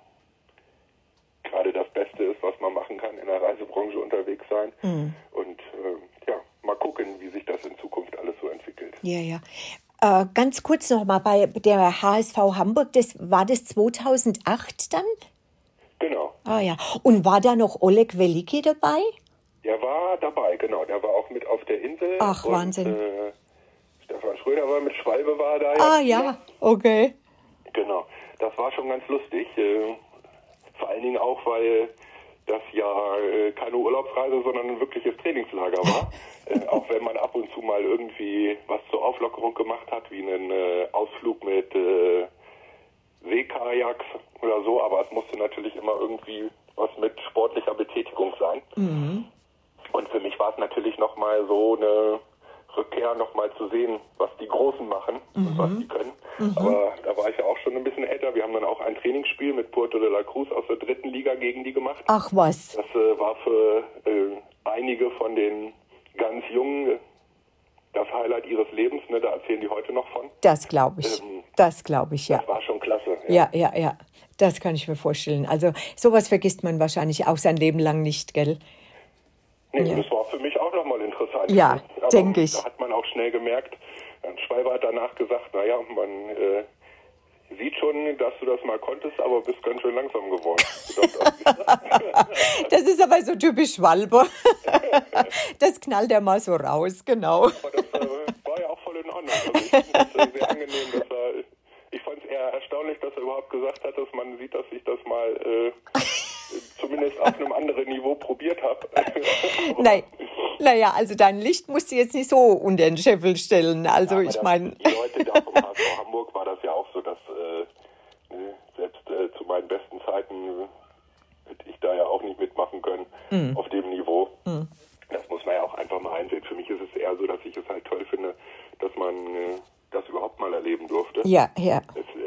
[SPEAKER 2] gerade das Beste ist, was man machen kann, in der Reisebranche unterwegs sein. Und mal gucken, wie sich das in Zukunft alles so entwickelt.
[SPEAKER 1] Ja. Ganz kurz nochmal, bei der HSV Hamburg, war das 2008 dann?
[SPEAKER 2] Genau.
[SPEAKER 1] Ah ja. Und war da noch Oleg Velicki dabei?
[SPEAKER 2] Der war dabei, genau. Der war auch mit auf der Insel.
[SPEAKER 1] Ach, und, Wahnsinn.
[SPEAKER 2] Stefan Schröder war mit, Schwalbe war da.
[SPEAKER 1] Ah ja, okay.
[SPEAKER 2] Genau. Das war schon ganz lustig. Vor allen Dingen auch, weil das ja keine Urlaubsreise, sondern ein wirkliches Trainingslager war. Auch wenn man ab und zu mal irgendwie was zur Auflockerung gemacht hat, wie einen Ausflug mit Seekajaks oder so. Aber es musste natürlich immer irgendwie was mit sportlicher Betätigung sein. Und für mich war es natürlich nochmal so eine Rückkehr, nochmal zu sehen, was die Großen machen und was die können. Aber da war ich ja auch schon ein bisschen älter. Wir haben dann auch ein Trainingsspiel mit Puerto de la Cruz aus der 3. Liga gegen die gemacht.
[SPEAKER 1] Ach was.
[SPEAKER 2] Das war für einige von den ganz Jungen das Highlight ihres Lebens. Ne? Da erzählen die heute noch von.
[SPEAKER 1] Das glaube ich. Das glaube ich, ja.
[SPEAKER 2] Das war schon klasse.
[SPEAKER 1] Ja. Das kann ich mir vorstellen. Also sowas vergisst man wahrscheinlich auch sein Leben lang nicht, gell?
[SPEAKER 2] Nee, das war für mich auch nochmal interessant.
[SPEAKER 1] Ja, denke ich.
[SPEAKER 2] Da hat man auch schnell gemerkt, Schwalbe hat danach gesagt, naja, man sieht schon, dass du das mal konntest, aber bist ganz schön langsam geworden.
[SPEAKER 1] Das ist aber so typisch Schwalbe. Das knallt er mal so raus, genau.
[SPEAKER 2] Aber das war ja auch voll in Ordnung. Also ich finde das sehr angenehm, ich fand es eher erstaunlich, dass er überhaupt gesagt hat, dass man sieht, dass ich das mal zumindest auf einem anderen Niveau probiert habe.
[SPEAKER 1] Nein. Naja, also dein Licht musst du jetzt nicht so unter den Scheffel stellen. Also ja, ich meine...
[SPEAKER 2] Die Leute da vom HSV Hamburg war das ja auch so, dass selbst zu meinen besten Zeiten hätte ich da ja auch nicht mitmachen können auf dem Niveau. Das muss man ja auch einfach mal einsehen. Für mich ist es eher so, dass ich es halt toll finde, dass man das überhaupt mal erleben durfte.
[SPEAKER 1] Ja.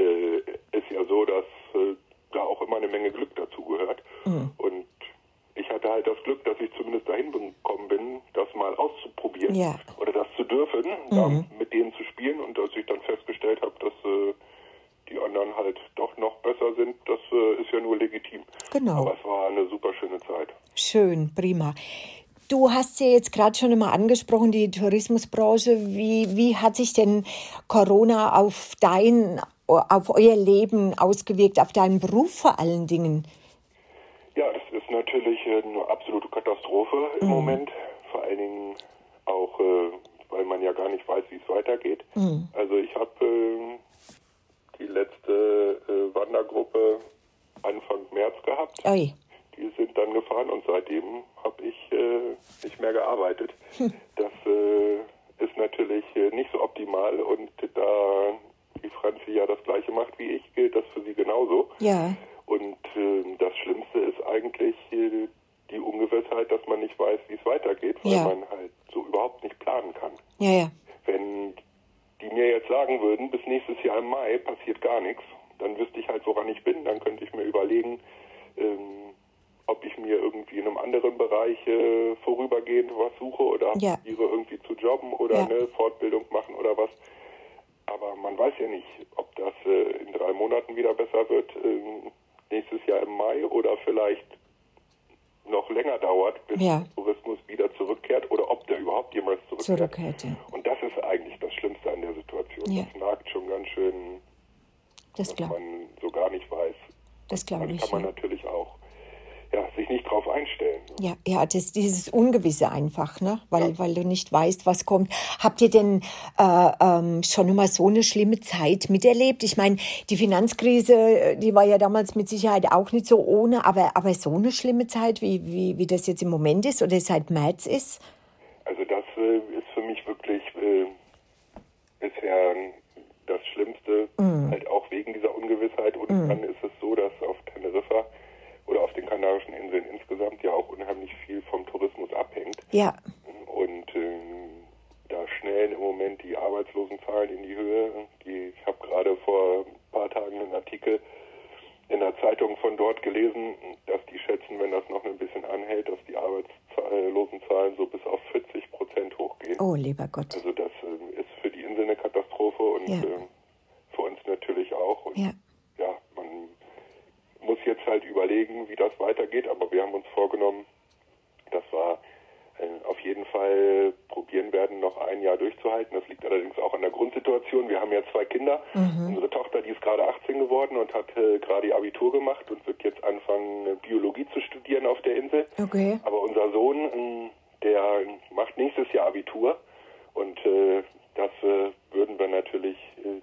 [SPEAKER 2] Es ist ja so, dass da auch immer eine Menge Glück dazu gehört. Und ich hatte hatte halt das Glück, dass ich zumindest dahin gekommen bin, das mal auszuprobieren oder das zu dürfen, mit denen zu spielen und dass ich dann festgestellt habe, dass die anderen halt doch noch besser sind, das ist ja nur legitim.
[SPEAKER 1] Genau.
[SPEAKER 2] Aber es war eine super schöne Zeit.
[SPEAKER 1] Schön, prima. Du hast ja jetzt gerade schon einmal angesprochen, die Tourismusbranche. Wie hat sich denn Corona auf euer Leben ausgewirkt, auf deinen Beruf vor allen Dingen?
[SPEAKER 2] Ja, das ist natürlich eine absolute Katastrophe im Moment. Vor allen Dingen auch, weil man ja gar nicht weiß, wie es weitergeht. Also ich habe die letzte Wandergruppe Anfang März gehabt.
[SPEAKER 1] Oi.
[SPEAKER 2] Die sind dann gefahren und seitdem habe ich nicht mehr gearbeitet. Das ist natürlich nicht so optimal und da die Franzi ja das Gleiche macht wie ich, gilt das für sie genauso.
[SPEAKER 1] Ja.
[SPEAKER 2] Und das Schlimmste ist eigentlich die Ungewissheit, dass man nicht weiß, wie es weitergeht, weil man halt so überhaupt nicht planen kann.
[SPEAKER 1] Ja.
[SPEAKER 2] Wenn die mir jetzt sagen würden, bis nächstes Jahr im Mai passiert gar nichts, dann wüsste ich halt, woran ich bin. Dann könnte ich mir überlegen, ob ich mir irgendwie in einem anderen Bereich vorübergehend was suche oder irgendwie zu jobben oder eine Fortbildung machen oder was. Aber man weiß ja nicht, ob das in 3 Monaten wieder besser wird, nächstes Jahr im Mai oder vielleicht noch länger dauert, bis der Tourismus wieder zurückkehrt oder ob der überhaupt jemals zurückkehrt. Und das ist eigentlich das Schlimmste an der Situation. Das nagt schon ganz schön, dass man so gar nicht weiß.
[SPEAKER 1] Das glaube ich.
[SPEAKER 2] Kann man natürlich auch sich nicht drauf einstellen.
[SPEAKER 1] Ja, dieses Ungewisse einfach, ne? Weil du nicht weißt, was kommt. Habt ihr denn schon immer so eine schlimme Zeit miterlebt? Ich meine, die Finanzkrise, die war ja damals mit Sicherheit auch nicht so ohne, aber so eine schlimme Zeit, wie das jetzt im Moment ist oder seit März ist?
[SPEAKER 2] Also das ist für mich wirklich bisher das Schlimmste, halt auch wegen dieser Ungewissheit. Und dann ist es so, dass auf Teneriffa oder auf den Kanarischen Inseln insgesamt ja auch unheimlich viel vom Tourismus abhängt.
[SPEAKER 1] Ja.
[SPEAKER 2] Und da schnellen im Moment die Arbeitslosenzahlen in die Höhe. Ich habe gerade vor ein paar Tagen einen Artikel in der Zeitung von dort gelesen, dass die schätzen, wenn das noch ein bisschen anhält, dass die Arbeitslosenzahlen so bis auf 40% hochgehen.
[SPEAKER 1] Oh, lieber Gott.
[SPEAKER 2] Also das ist für die Insel eine Katastrophe und für uns natürlich auch. Und man muss jetzt halt überlegen, wie das weitergeht, aber wir haben uns vorgenommen, dass wir auf jeden Fall probieren werden, noch ein Jahr durchzuhalten. Das liegt allerdings auch an der Grundsituation. Wir haben ja 2 Kinder. Unsere Tochter, die ist gerade 18 geworden und hat gerade ihr Abitur gemacht und wird jetzt anfangen, Biologie zu studieren auf der Insel.
[SPEAKER 1] Okay.
[SPEAKER 2] Aber unser Sohn, der macht nächstes Jahr Abitur und das würden wir natürlich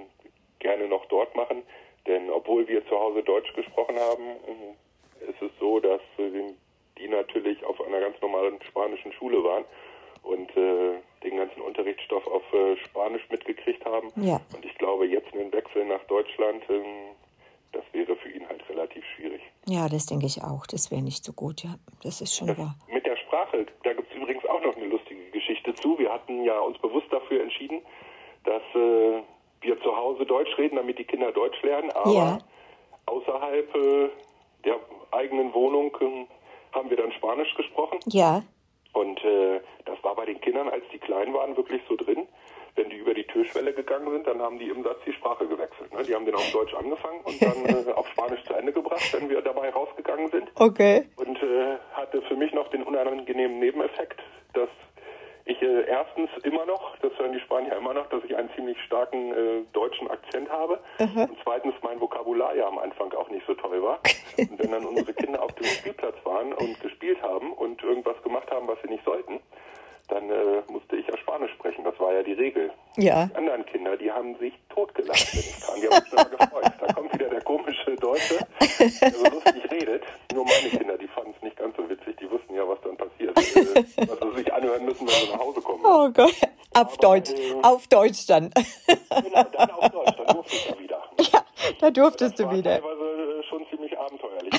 [SPEAKER 2] gerne noch dort machen. Denn obwohl wir zu Hause Deutsch gesprochen haben, ist es so, dass die natürlich auf einer ganz normalen spanischen Schule waren und den ganzen Unterrichtsstoff auf Spanisch mitgekriegt haben.
[SPEAKER 1] Ja.
[SPEAKER 2] Und ich glaube, jetzt einen Wechsel nach Deutschland, das wäre für ihn halt relativ schwierig.
[SPEAKER 1] Ja, das denke ich auch. Das wäre nicht so gut, ja. Das ist schon wahr.
[SPEAKER 2] Mit der Sprache, da gibt es übrigens auch noch eine lustige Geschichte zu. Wir hatten ja uns bewusst dafür entschieden, dass wir zu Hause Deutsch reden, damit die Kinder Deutsch lernen, aber außerhalb der eigenen Wohnung haben wir dann Spanisch gesprochen.
[SPEAKER 1] Ja.
[SPEAKER 2] Und das war bei den Kindern, als die klein waren, wirklich so drin. Wenn die über die Türschwelle gegangen sind, dann haben die im Satz die Sprache gewechselt. Ne? Die haben den auf Deutsch angefangen und dann auf Spanisch zu Ende gebracht, wenn wir dabei rausgegangen sind.
[SPEAKER 1] Okay.
[SPEAKER 2] Und hatte für mich noch den unangenehmen Nebeneffekt, dass ich erstens immer noch, das hören die Spanier immer noch, dass ich einen ziemlich starken deutschen Akzent habe. Und zweitens mein Vokabular ja am Anfang auch nicht so toll war. Und wenn dann unsere Kinder auf dem Spielplatz waren und gespielt haben und irgendwas gemacht haben, was sie nicht sollten, dann musste ich ja Spanisch sprechen. Das war ja die Regel.
[SPEAKER 1] Ja.
[SPEAKER 2] Die anderen Kinder, die haben sich totgelacht, wenn ich kam. Die haben sich immer gefreut. Da kommt wieder der komische Deutsche, der so lustig redet. Nur meine Kinder, die fanden es nicht ganz so witzig. Die wussten ja, was dann passiert. Was sie sich anhören müssen, wenn sie nach Hause kommen.
[SPEAKER 1] Oh Gott. Auf Deutsch. Auf Deutsch dann.
[SPEAKER 2] Genau, dann auf Deutsch. Dann durfte ich ja wieder.
[SPEAKER 1] Ja, da durftest du wieder.
[SPEAKER 2] Das war teilweise schon ziemlich abenteuerlich.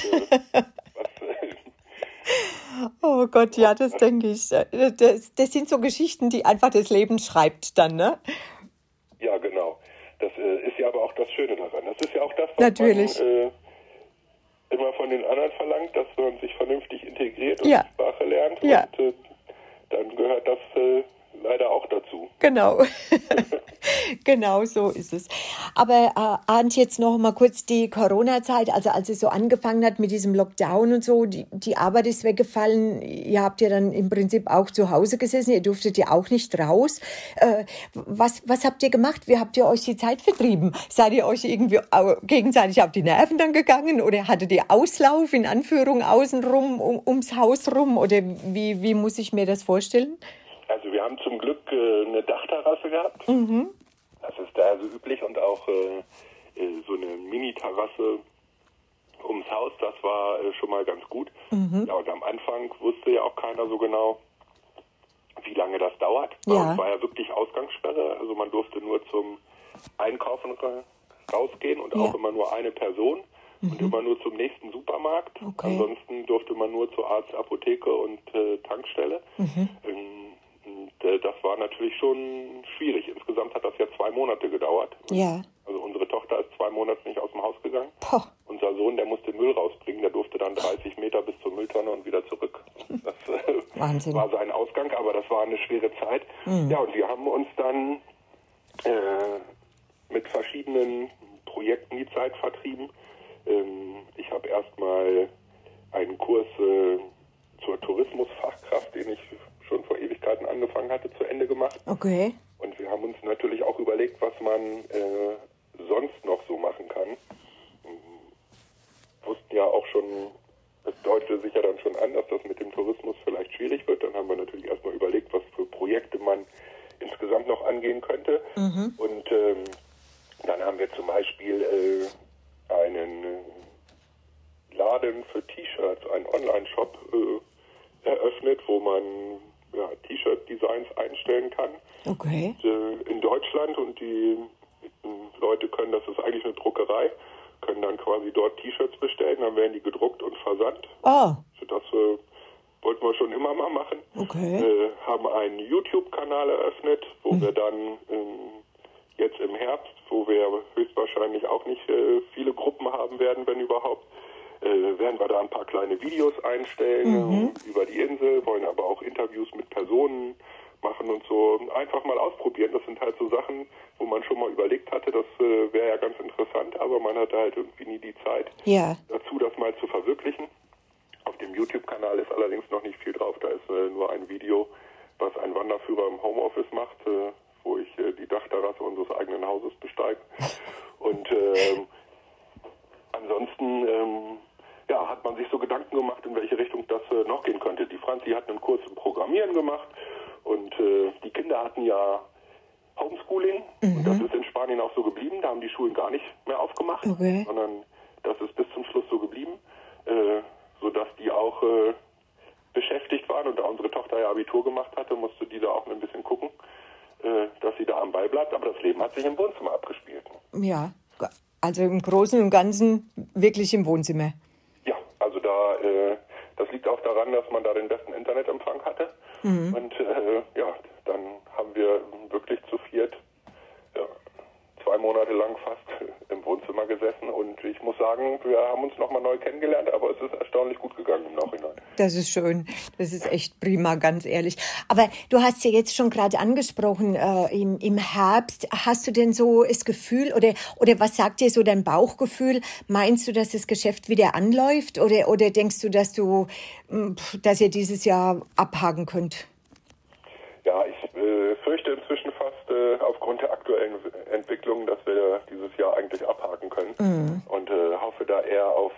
[SPEAKER 1] Oh Gott, ja, das denke ich. Das sind so Geschichten, die einfach das Leben schreibt dann, ne?
[SPEAKER 2] Ja, genau. Das ist ja aber auch das Schöne daran. Das ist ja auch das, was
[SPEAKER 1] natürlich
[SPEAKER 2] man immer immer von den anderen verlangt, dass man sich vernünftig integriert und
[SPEAKER 1] Ja.
[SPEAKER 2] die Sprache lernt.
[SPEAKER 1] Ja.
[SPEAKER 2] Und dann gehört das leider auch dazu.
[SPEAKER 1] Genau. Genau so ist es. Aber Arndt, jetzt noch mal kurz die Corona-Zeit, also als es so angefangen hat mit diesem Lockdown und so, die Arbeit ist weggefallen. Ihr habt ja dann im Prinzip auch zu Hause gesessen, ihr durftet ja auch nicht raus. Was habt ihr gemacht? Wie habt ihr euch die Zeit vertrieben? Seid ihr euch irgendwie gegenseitig auf die Nerven dann gegangen oder hattet ihr Auslauf in Anführung außenrum ums Haus rum oder wie muss ich mir das vorstellen?
[SPEAKER 2] Also wir haben zum Glück eine Dachterrasse gehabt.
[SPEAKER 1] Mhm.
[SPEAKER 2] Das ist da so üblich und auch so eine Mini-Terrasse ums Haus. Das war schon mal ganz gut.
[SPEAKER 1] Mhm.
[SPEAKER 2] Ja, und am Anfang wusste ja auch keiner so genau, wie lange das dauert.
[SPEAKER 1] Ja.
[SPEAKER 2] Es war ja wirklich Ausgangssperre. Also man durfte nur zum Einkaufen rausgehen und auch immer nur eine Person. Und immer nur zum nächsten Supermarkt.
[SPEAKER 1] Okay.
[SPEAKER 2] Ansonsten durfte man nur zur Arzt, Apotheke und Tankstelle. Das war natürlich schon schwierig. Insgesamt hat das ja 2 Monate gedauert.
[SPEAKER 1] Ja.
[SPEAKER 2] Also unsere Tochter ist 2 Monate nicht aus dem Haus gegangen.
[SPEAKER 1] Poh.
[SPEAKER 2] Unser Sohn, der musste Müll rausbringen. Der durfte dann 30 Meter bis zur Mülltonne und wieder zurück. Das
[SPEAKER 1] Wahnsinn.
[SPEAKER 2] war sein Ausgang, aber das war eine schwere Zeit. Ja, und wir haben uns dann mit verschiedenen Projekten die Zeit vertrieben. Ich habe erstmal einen Kurs zur Tourismusfachkraft, den ich schon vor Ewigkeiten angefangen hatte, zu Ende gemacht.
[SPEAKER 1] Okay.
[SPEAKER 2] Und wir haben uns natürlich auch überlegt, was man sonst noch so machen kann. Wussten ja auch schon, es deutete sich ja dann schon an, dass das mit dem Tourismus vielleicht schwierig wird. Dann haben wir natürlich erstmal überlegt, was für Projekte man insgesamt noch angehen könnte. Und dann haben wir zum Beispiel einen Laden für T-Shirts, einen Online-Shop eröffnet, wo man T-Shirt-Designs einstellen kann.
[SPEAKER 1] Okay.
[SPEAKER 2] In Deutschland und die Leute können, das ist eigentlich eine Druckerei, können dann quasi dort T-Shirts bestellen, dann werden die gedruckt und versandt.
[SPEAKER 1] Oh.
[SPEAKER 2] Das wollten wir schon immer mal machen.
[SPEAKER 1] Okay.
[SPEAKER 2] Haben einen YouTube-Kanal eröffnet, wo wir dann jetzt im Herbst, wo wir höchstwahrscheinlich auch nicht viele Gruppen haben werden, wenn überhaupt, werden wir da ein paar kleine Videos einstellen über die Insel, wollen aber auch Interviews mit Personen machen und so. Einfach mal ausprobieren. Das sind halt so Sachen, wo man schon mal überlegt hatte, das wäre ja ganz interessant, aber man hatte halt irgendwie nie die Zeit dazu, das mal zu verwirklichen. Auf dem YouTube-Kanal ist allerdings noch nicht viel drauf. Da ist nur ein Video, was ein Wanderführer im Homeoffice macht, wo ich die Dachterrasse unseres eigenen Hauses besteige. Und ansonsten hat man sich so Gedanken gemacht, in welche Richtung das noch gehen könnte. Die Franzi hat einen Kurs im Programmieren gemacht und die Kinder hatten ja Homeschooling und das ist in Spanien auch so geblieben. Da haben die Schulen gar nicht mehr aufgemacht, sondern das ist bis zum Schluss so geblieben, sodass die auch beschäftigt waren. Und da unsere Tochter ja Abitur gemacht hatte, musste die da auch ein bisschen gucken, dass sie da am Ball bleibt. Aber das Leben hat sich im Wohnzimmer abgespielt.
[SPEAKER 1] Ja, also im Großen und Ganzen wirklich im Wohnzimmer.
[SPEAKER 2] Ja, also das liegt auch daran, dass man da den besten Internetempfang hatte. Und dann haben wir wirklich zu viert 2 Monate lang fast im Wohnzimmer gesessen. Und ich muss sagen, wir haben uns nochmal neu kennengelernt, aber es ist erstaunlich gut gegangen im Nachhinein.
[SPEAKER 1] Das ist schön. Das ist echt prima, ganz ehrlich. Aber du hast ja jetzt schon gerade angesprochen, im Herbst. Hast du denn so das Gefühl oder was sagt dir so dein Bauchgefühl? Meinst du, dass das Geschäft wieder anläuft oder denkst du, dass ihr dieses Jahr abhaken könnt?
[SPEAKER 2] Ja, ich fürchte inzwischen fast aufgrund der aktuellen Entwicklung, dass wir dieses Jahr eigentlich abhaken können und hoffe da eher auf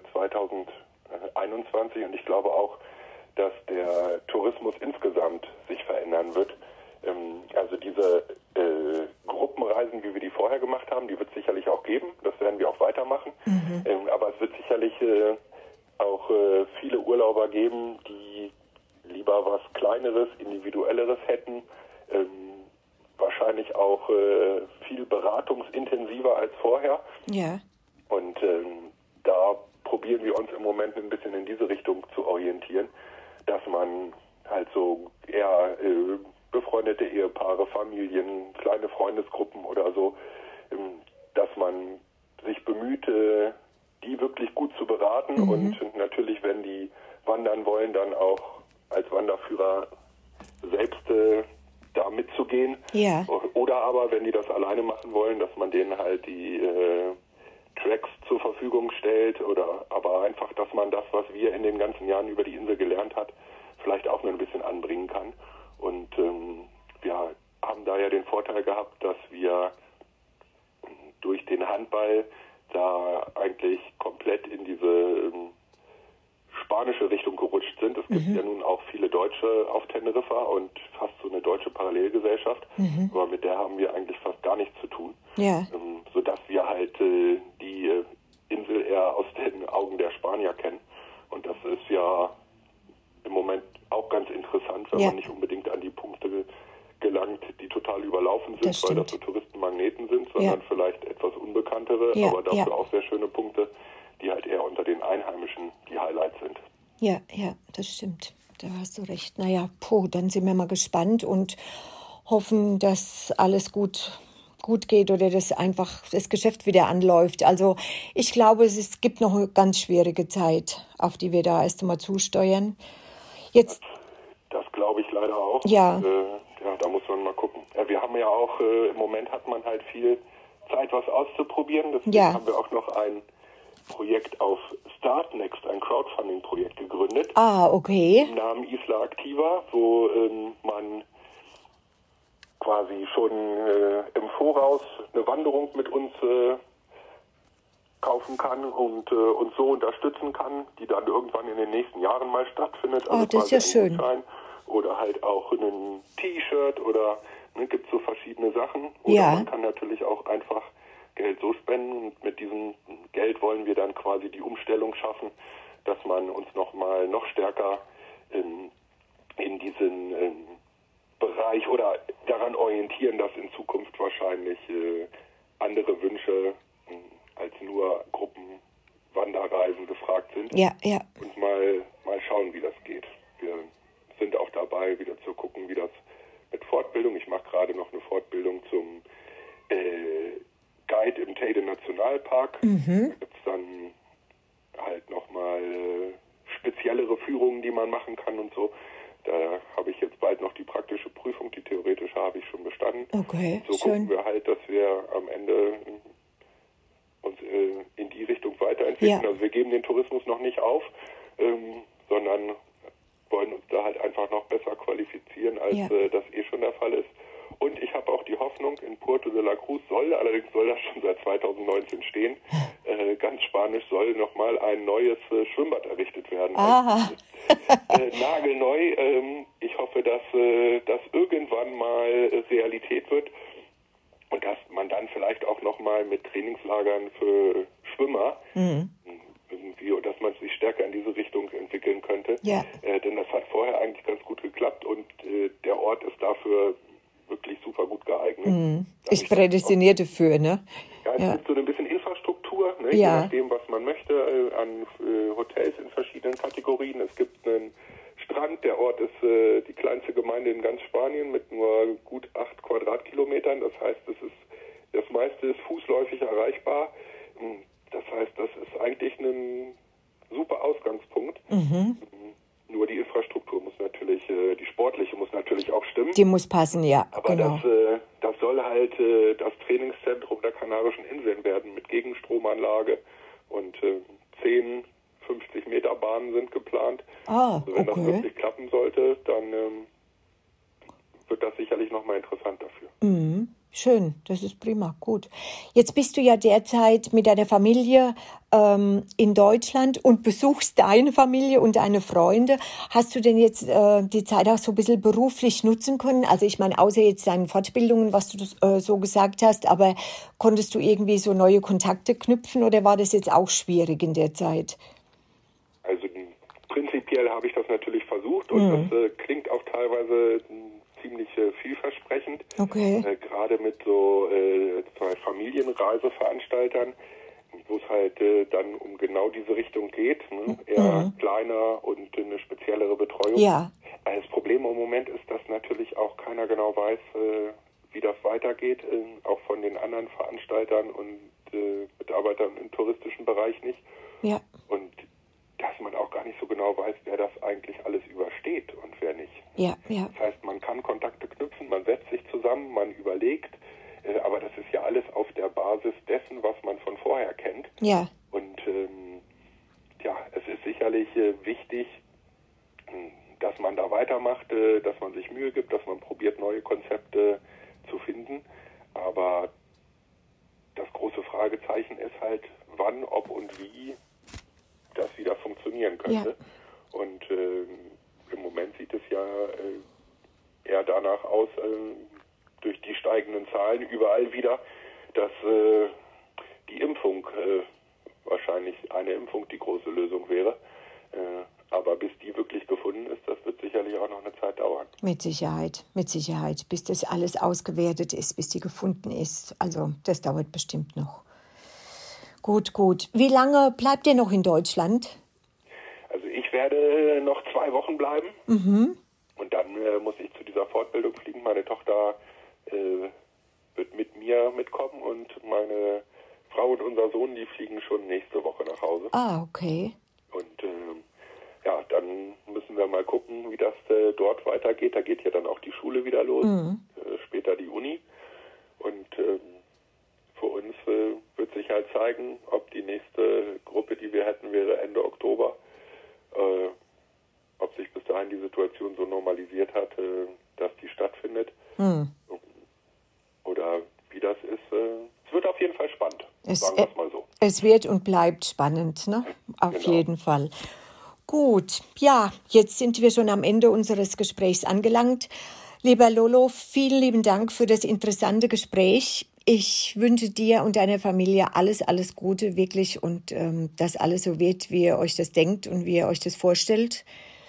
[SPEAKER 2] 2021 und ich glaube auch, dass der Tourismus insgesamt sich verändern wird. Also diese Gruppenreisen, wie wir die vorher gemacht haben, die wird es sicherlich auch geben, das werden wir auch weitermachen, aber es wird sicherlich auch viele Urlauber geben, die lieber was Kleineres, Individuelleres hätten, wahrscheinlich auch viel beratungsintensiver als vorher.
[SPEAKER 1] Ja.
[SPEAKER 2] Und da probieren wir uns im Moment ein bisschen in diese Richtung zu orientieren, dass man halt so eher befreundete Ehepaare, Familien, kleine Freundesgruppen oder so, dass man sich bemüht, die wirklich gut zu beraten und natürlich, wenn die wandern wollen, dann auch als Wanderführer selbst da mitzugehen.
[SPEAKER 1] Ja.
[SPEAKER 2] Oder aber, wenn die das alleine machen wollen, dass man denen halt die Tracks zur Verfügung stellt oder aber einfach, dass man das, was wir in den ganzen Jahren über die Insel gelernt hat, vielleicht auch nur ein bisschen anbringen kann. Und wir haben da ja den Vorteil gehabt, dass wir durch den Handball da eigentlich komplett in diese spanische Richtung gerutscht sind. Es gibt ja nun auch viele Deutsche auf Teneriffa und fast so eine deutsche Parallelgesellschaft, aber mit der haben wir eigentlich fast gar nichts zu tun,
[SPEAKER 1] Ja.
[SPEAKER 2] Sodass wir halt die Insel eher aus den Augen der Spanier kennen. Und das ist ja im Moment auch ganz interessant, wenn man nicht unbedingt an die Punkte gelangt, die total überlaufen sind, weil das so Touristenmagneten sind, sondern vielleicht etwas unbekanntere, aber dafür auch sehr schöne Punkte, die halt eher unter den Einheimischen die Highlights sind.
[SPEAKER 1] Ja, das stimmt. Da hast du recht. Naja, dann sind wir mal gespannt und hoffen, dass alles gut geht oder dass einfach das Geschäft wieder anläuft. Also ich glaube, es gibt noch eine ganz schwierige Zeit, auf die wir da erst einmal zusteuern. Jetzt,
[SPEAKER 2] das glaube ich leider auch.
[SPEAKER 1] Ja.
[SPEAKER 2] Und, da muss man mal gucken. Ja, wir haben ja auch, im Moment hat man halt viel Zeit, was auszuprobieren. Deswegen haben wir auch noch ein Projekt auf Startnext, ein Crowdfunding-Projekt gegründet.
[SPEAKER 1] Okay.
[SPEAKER 2] Im Namen Isla Activa, wo man quasi schon im Voraus eine Wanderung mit uns kaufen kann und uns so unterstützen kann, die dann irgendwann in den nächsten Jahren mal stattfindet. Also
[SPEAKER 1] das ist ja schön.
[SPEAKER 2] Gutschein oder halt auch ein T-Shirt oder gibt so verschiedene Sachen. Oder man kann natürlich auch einfach Geld so spenden und mit diesem Geld wollen wir dann quasi die Umstellung schaffen, dass man uns noch stärker in diesen Bereich oder daran orientieren, dass in Zukunft wahrscheinlich andere Wünsche als nur Gruppenwanderreisen gefragt sind.
[SPEAKER 1] Ja.
[SPEAKER 2] Und mal schauen, wie das geht. Wir sind auch dabei, wieder zu gucken, wie das mit Fortbildung. Ich mache gerade noch eine Fortbildung zum Guide im Teide Nationalpark. Da gibt es dann halt nochmal speziellere Führungen, die man machen kann und so. Da habe ich jetzt bald noch die praktische Prüfung, die theoretische habe ich schon bestanden.
[SPEAKER 1] Okay,
[SPEAKER 2] so
[SPEAKER 1] schön.
[SPEAKER 2] Gucken wir halt, dass wir am Ende uns in die Richtung weiterentwickeln.
[SPEAKER 1] Ja.
[SPEAKER 2] Also wir geben den Tourismus noch nicht auf, sondern wollen uns da halt einfach noch besser qualifizieren, als das schon der Fall ist. Und ich habe auch die Hoffnung, in Puerto de la Cruz allerdings soll das schon seit 2019 stehen, ganz spanisch, soll nochmal ein neues Schwimmbad errichtet werden.
[SPEAKER 1] Aha.
[SPEAKER 2] Nagelneu. Ich hoffe, dass das irgendwann mal Realität wird und dass man dann vielleicht auch nochmal mit Trainingslagern für Schwimmer irgendwie, dass man sich stärker in diese Richtung entwickeln könnte.
[SPEAKER 1] Ja.
[SPEAKER 2] Denn das hat vorher eigentlich ganz gut geklappt und der Ort ist dafür wirklich super gut geeignet.
[SPEAKER 1] Ist prädestiniert dafür, ne?
[SPEAKER 2] Ja, es gibt so ein bisschen Infrastruktur, ne?
[SPEAKER 1] Ja.
[SPEAKER 2] Je nachdem, was man möchte, an Hotels in verschiedenen Kategorien. Es gibt einen Strand, der Ort ist die kleinste Gemeinde in ganz Spanien mit nur gut 8 Quadratkilometern. Das heißt, das meiste ist fußläufig erreichbar. Das heißt, das ist eigentlich ein super Ausgangspunkt. Nur die Infrastruktur muss natürlich, die sportliche muss natürlich auch stimmen.
[SPEAKER 1] Die muss passen, ja.
[SPEAKER 2] Aber
[SPEAKER 1] genau.
[SPEAKER 2] das soll halt das Trainingszentrum der Kanarischen Inseln werden mit Gegenstromanlage und 10, 50 Meter Bahnen sind geplant. Also wenn das wirklich klappen sollte, dann wird das sicherlich nochmal interessant dafür.
[SPEAKER 1] Schön, das ist prima, gut. Jetzt bist du ja derzeit mit deiner Familie in Deutschland und besuchst deine Familie und deine Freunde. Hast du denn jetzt die Zeit auch so ein bisschen beruflich nutzen können? Also ich meine, außer jetzt deinen Fortbildungen, was du so gesagt hast, aber konntest du irgendwie so neue Kontakte knüpfen oder war das jetzt auch schwierig in der Zeit?
[SPEAKER 2] Also prinzipiell habe ich das natürlich versucht und das klingt auch teilweise ziemlich vielversprechend.
[SPEAKER 1] Okay.
[SPEAKER 2] Gerade mit so Familienreiseveranstaltern, wo es halt dann um genau diese Richtung geht, ne? Eher kleiner und eine speziellere Betreuung.
[SPEAKER 1] Ja.
[SPEAKER 2] Das Problem im Moment ist, dass natürlich auch keiner genau weiß, wie das weitergeht, auch von den anderen Veranstaltern und Mitarbeitern im touristischen Bereich nicht.
[SPEAKER 1] Ja.
[SPEAKER 2] Und dass man auch gar nicht so genau weiß, wer das eigentlich alles übersteht und wer nicht.
[SPEAKER 1] Ja, ja.
[SPEAKER 2] Das heißt, man kann Kontakte knüpfen, man setzt sich zusammen, man überlegt, aber das ist ja alles auf der Basis dessen, was man von vorher kennt.
[SPEAKER 1] Ja.
[SPEAKER 2] Und es ist sicherlich wichtig, dass man da weitermacht, dass man sich Mühe gibt, dass man probiert, neue Konzepte zu finden. Aber das große Fragezeichen ist halt, wann, ob und wie das wieder funktionieren könnte. Ja. Und im Moment sieht es ja eher danach aus, durch die steigenden Zahlen überall wieder, dass die Impfung wahrscheinlich eine Impfung die große Lösung wäre. Aber bis die wirklich gefunden ist, das wird sicherlich auch noch eine Zeit dauern.
[SPEAKER 1] Mit Sicherheit, bis das alles ausgewertet ist, bis die gefunden ist. Also das dauert bestimmt noch. Gut. Wie lange bleibt ihr noch in Deutschland?
[SPEAKER 2] Also ich werde noch 2 Wochen bleiben.
[SPEAKER 1] Mhm.
[SPEAKER 2] Und dann muss ich zu dieser Fortbildung fliegen. Meine Tochter wird mit mir mitkommen und meine Frau und unser Sohn, die fliegen schon nächste Woche nach Hause.
[SPEAKER 1] Ah, okay.
[SPEAKER 2] Und dann müssen wir mal gucken, wie das dort weitergeht. Da geht ja dann auch die Schule wieder los, später die Uni. Und für uns wird sich halt zeigen, ob die nächste Gruppe, die wir hätten, wäre Ende Oktober. Ob sich bis dahin die Situation so normalisiert hat, dass die stattfindet. Oder wie das ist. Es wird auf jeden Fall spannend, sagen wir es mal so.
[SPEAKER 1] Es wird und bleibt spannend, ne? Auf
[SPEAKER 2] Genau.
[SPEAKER 1] jeden Fall. Gut, ja, jetzt sind wir schon am Ende unseres Gesprächs angelangt. Lieber Lolo, vielen lieben Dank für das interessante Gespräch. Ich wünsche dir und deiner Familie alles Gute, wirklich, und dass alles so wird, wie ihr euch das denkt und wie ihr euch das vorstellt.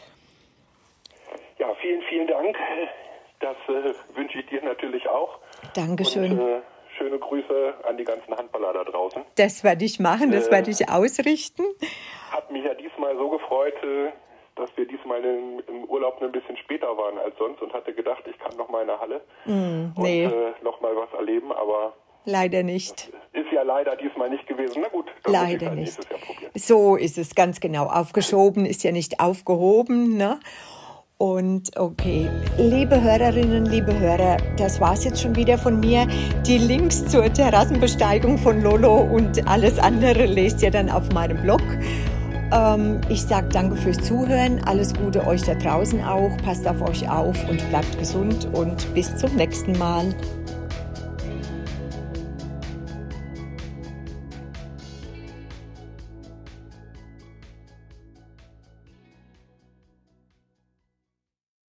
[SPEAKER 2] Ja, vielen Dank. Das wünsche ich dir natürlich auch.
[SPEAKER 1] Dankeschön.
[SPEAKER 2] Und schöne Grüße an die ganzen Handballer da draußen.
[SPEAKER 1] Das werde ich machen, das werde ich ausrichten. Hat
[SPEAKER 2] mich ja diesmal so gefreut, dass wir diesmal im Urlaub ein bisschen später waren als sonst und hatte gedacht, ich kann noch mal in der Halle und noch mal was erleben, aber
[SPEAKER 1] leider nicht.
[SPEAKER 2] Ist ja leider diesmal nicht gewesen. Na gut, dann muss ich halt nächstes Jahr probieren.
[SPEAKER 1] So ist es, ganz genau. Aufgeschoben ist ja nicht aufgehoben, ne? Und okay, liebe Hörerinnen, liebe Hörer, das war's jetzt schon wieder von mir. Die Links zur Terrassenbesteigung von Lolo und alles andere lest ihr dann auf meinem Blog. Ich sage danke fürs Zuhören, alles Gute euch da draußen auch, passt auf euch auf und bleibt gesund und bis zum nächsten Mal.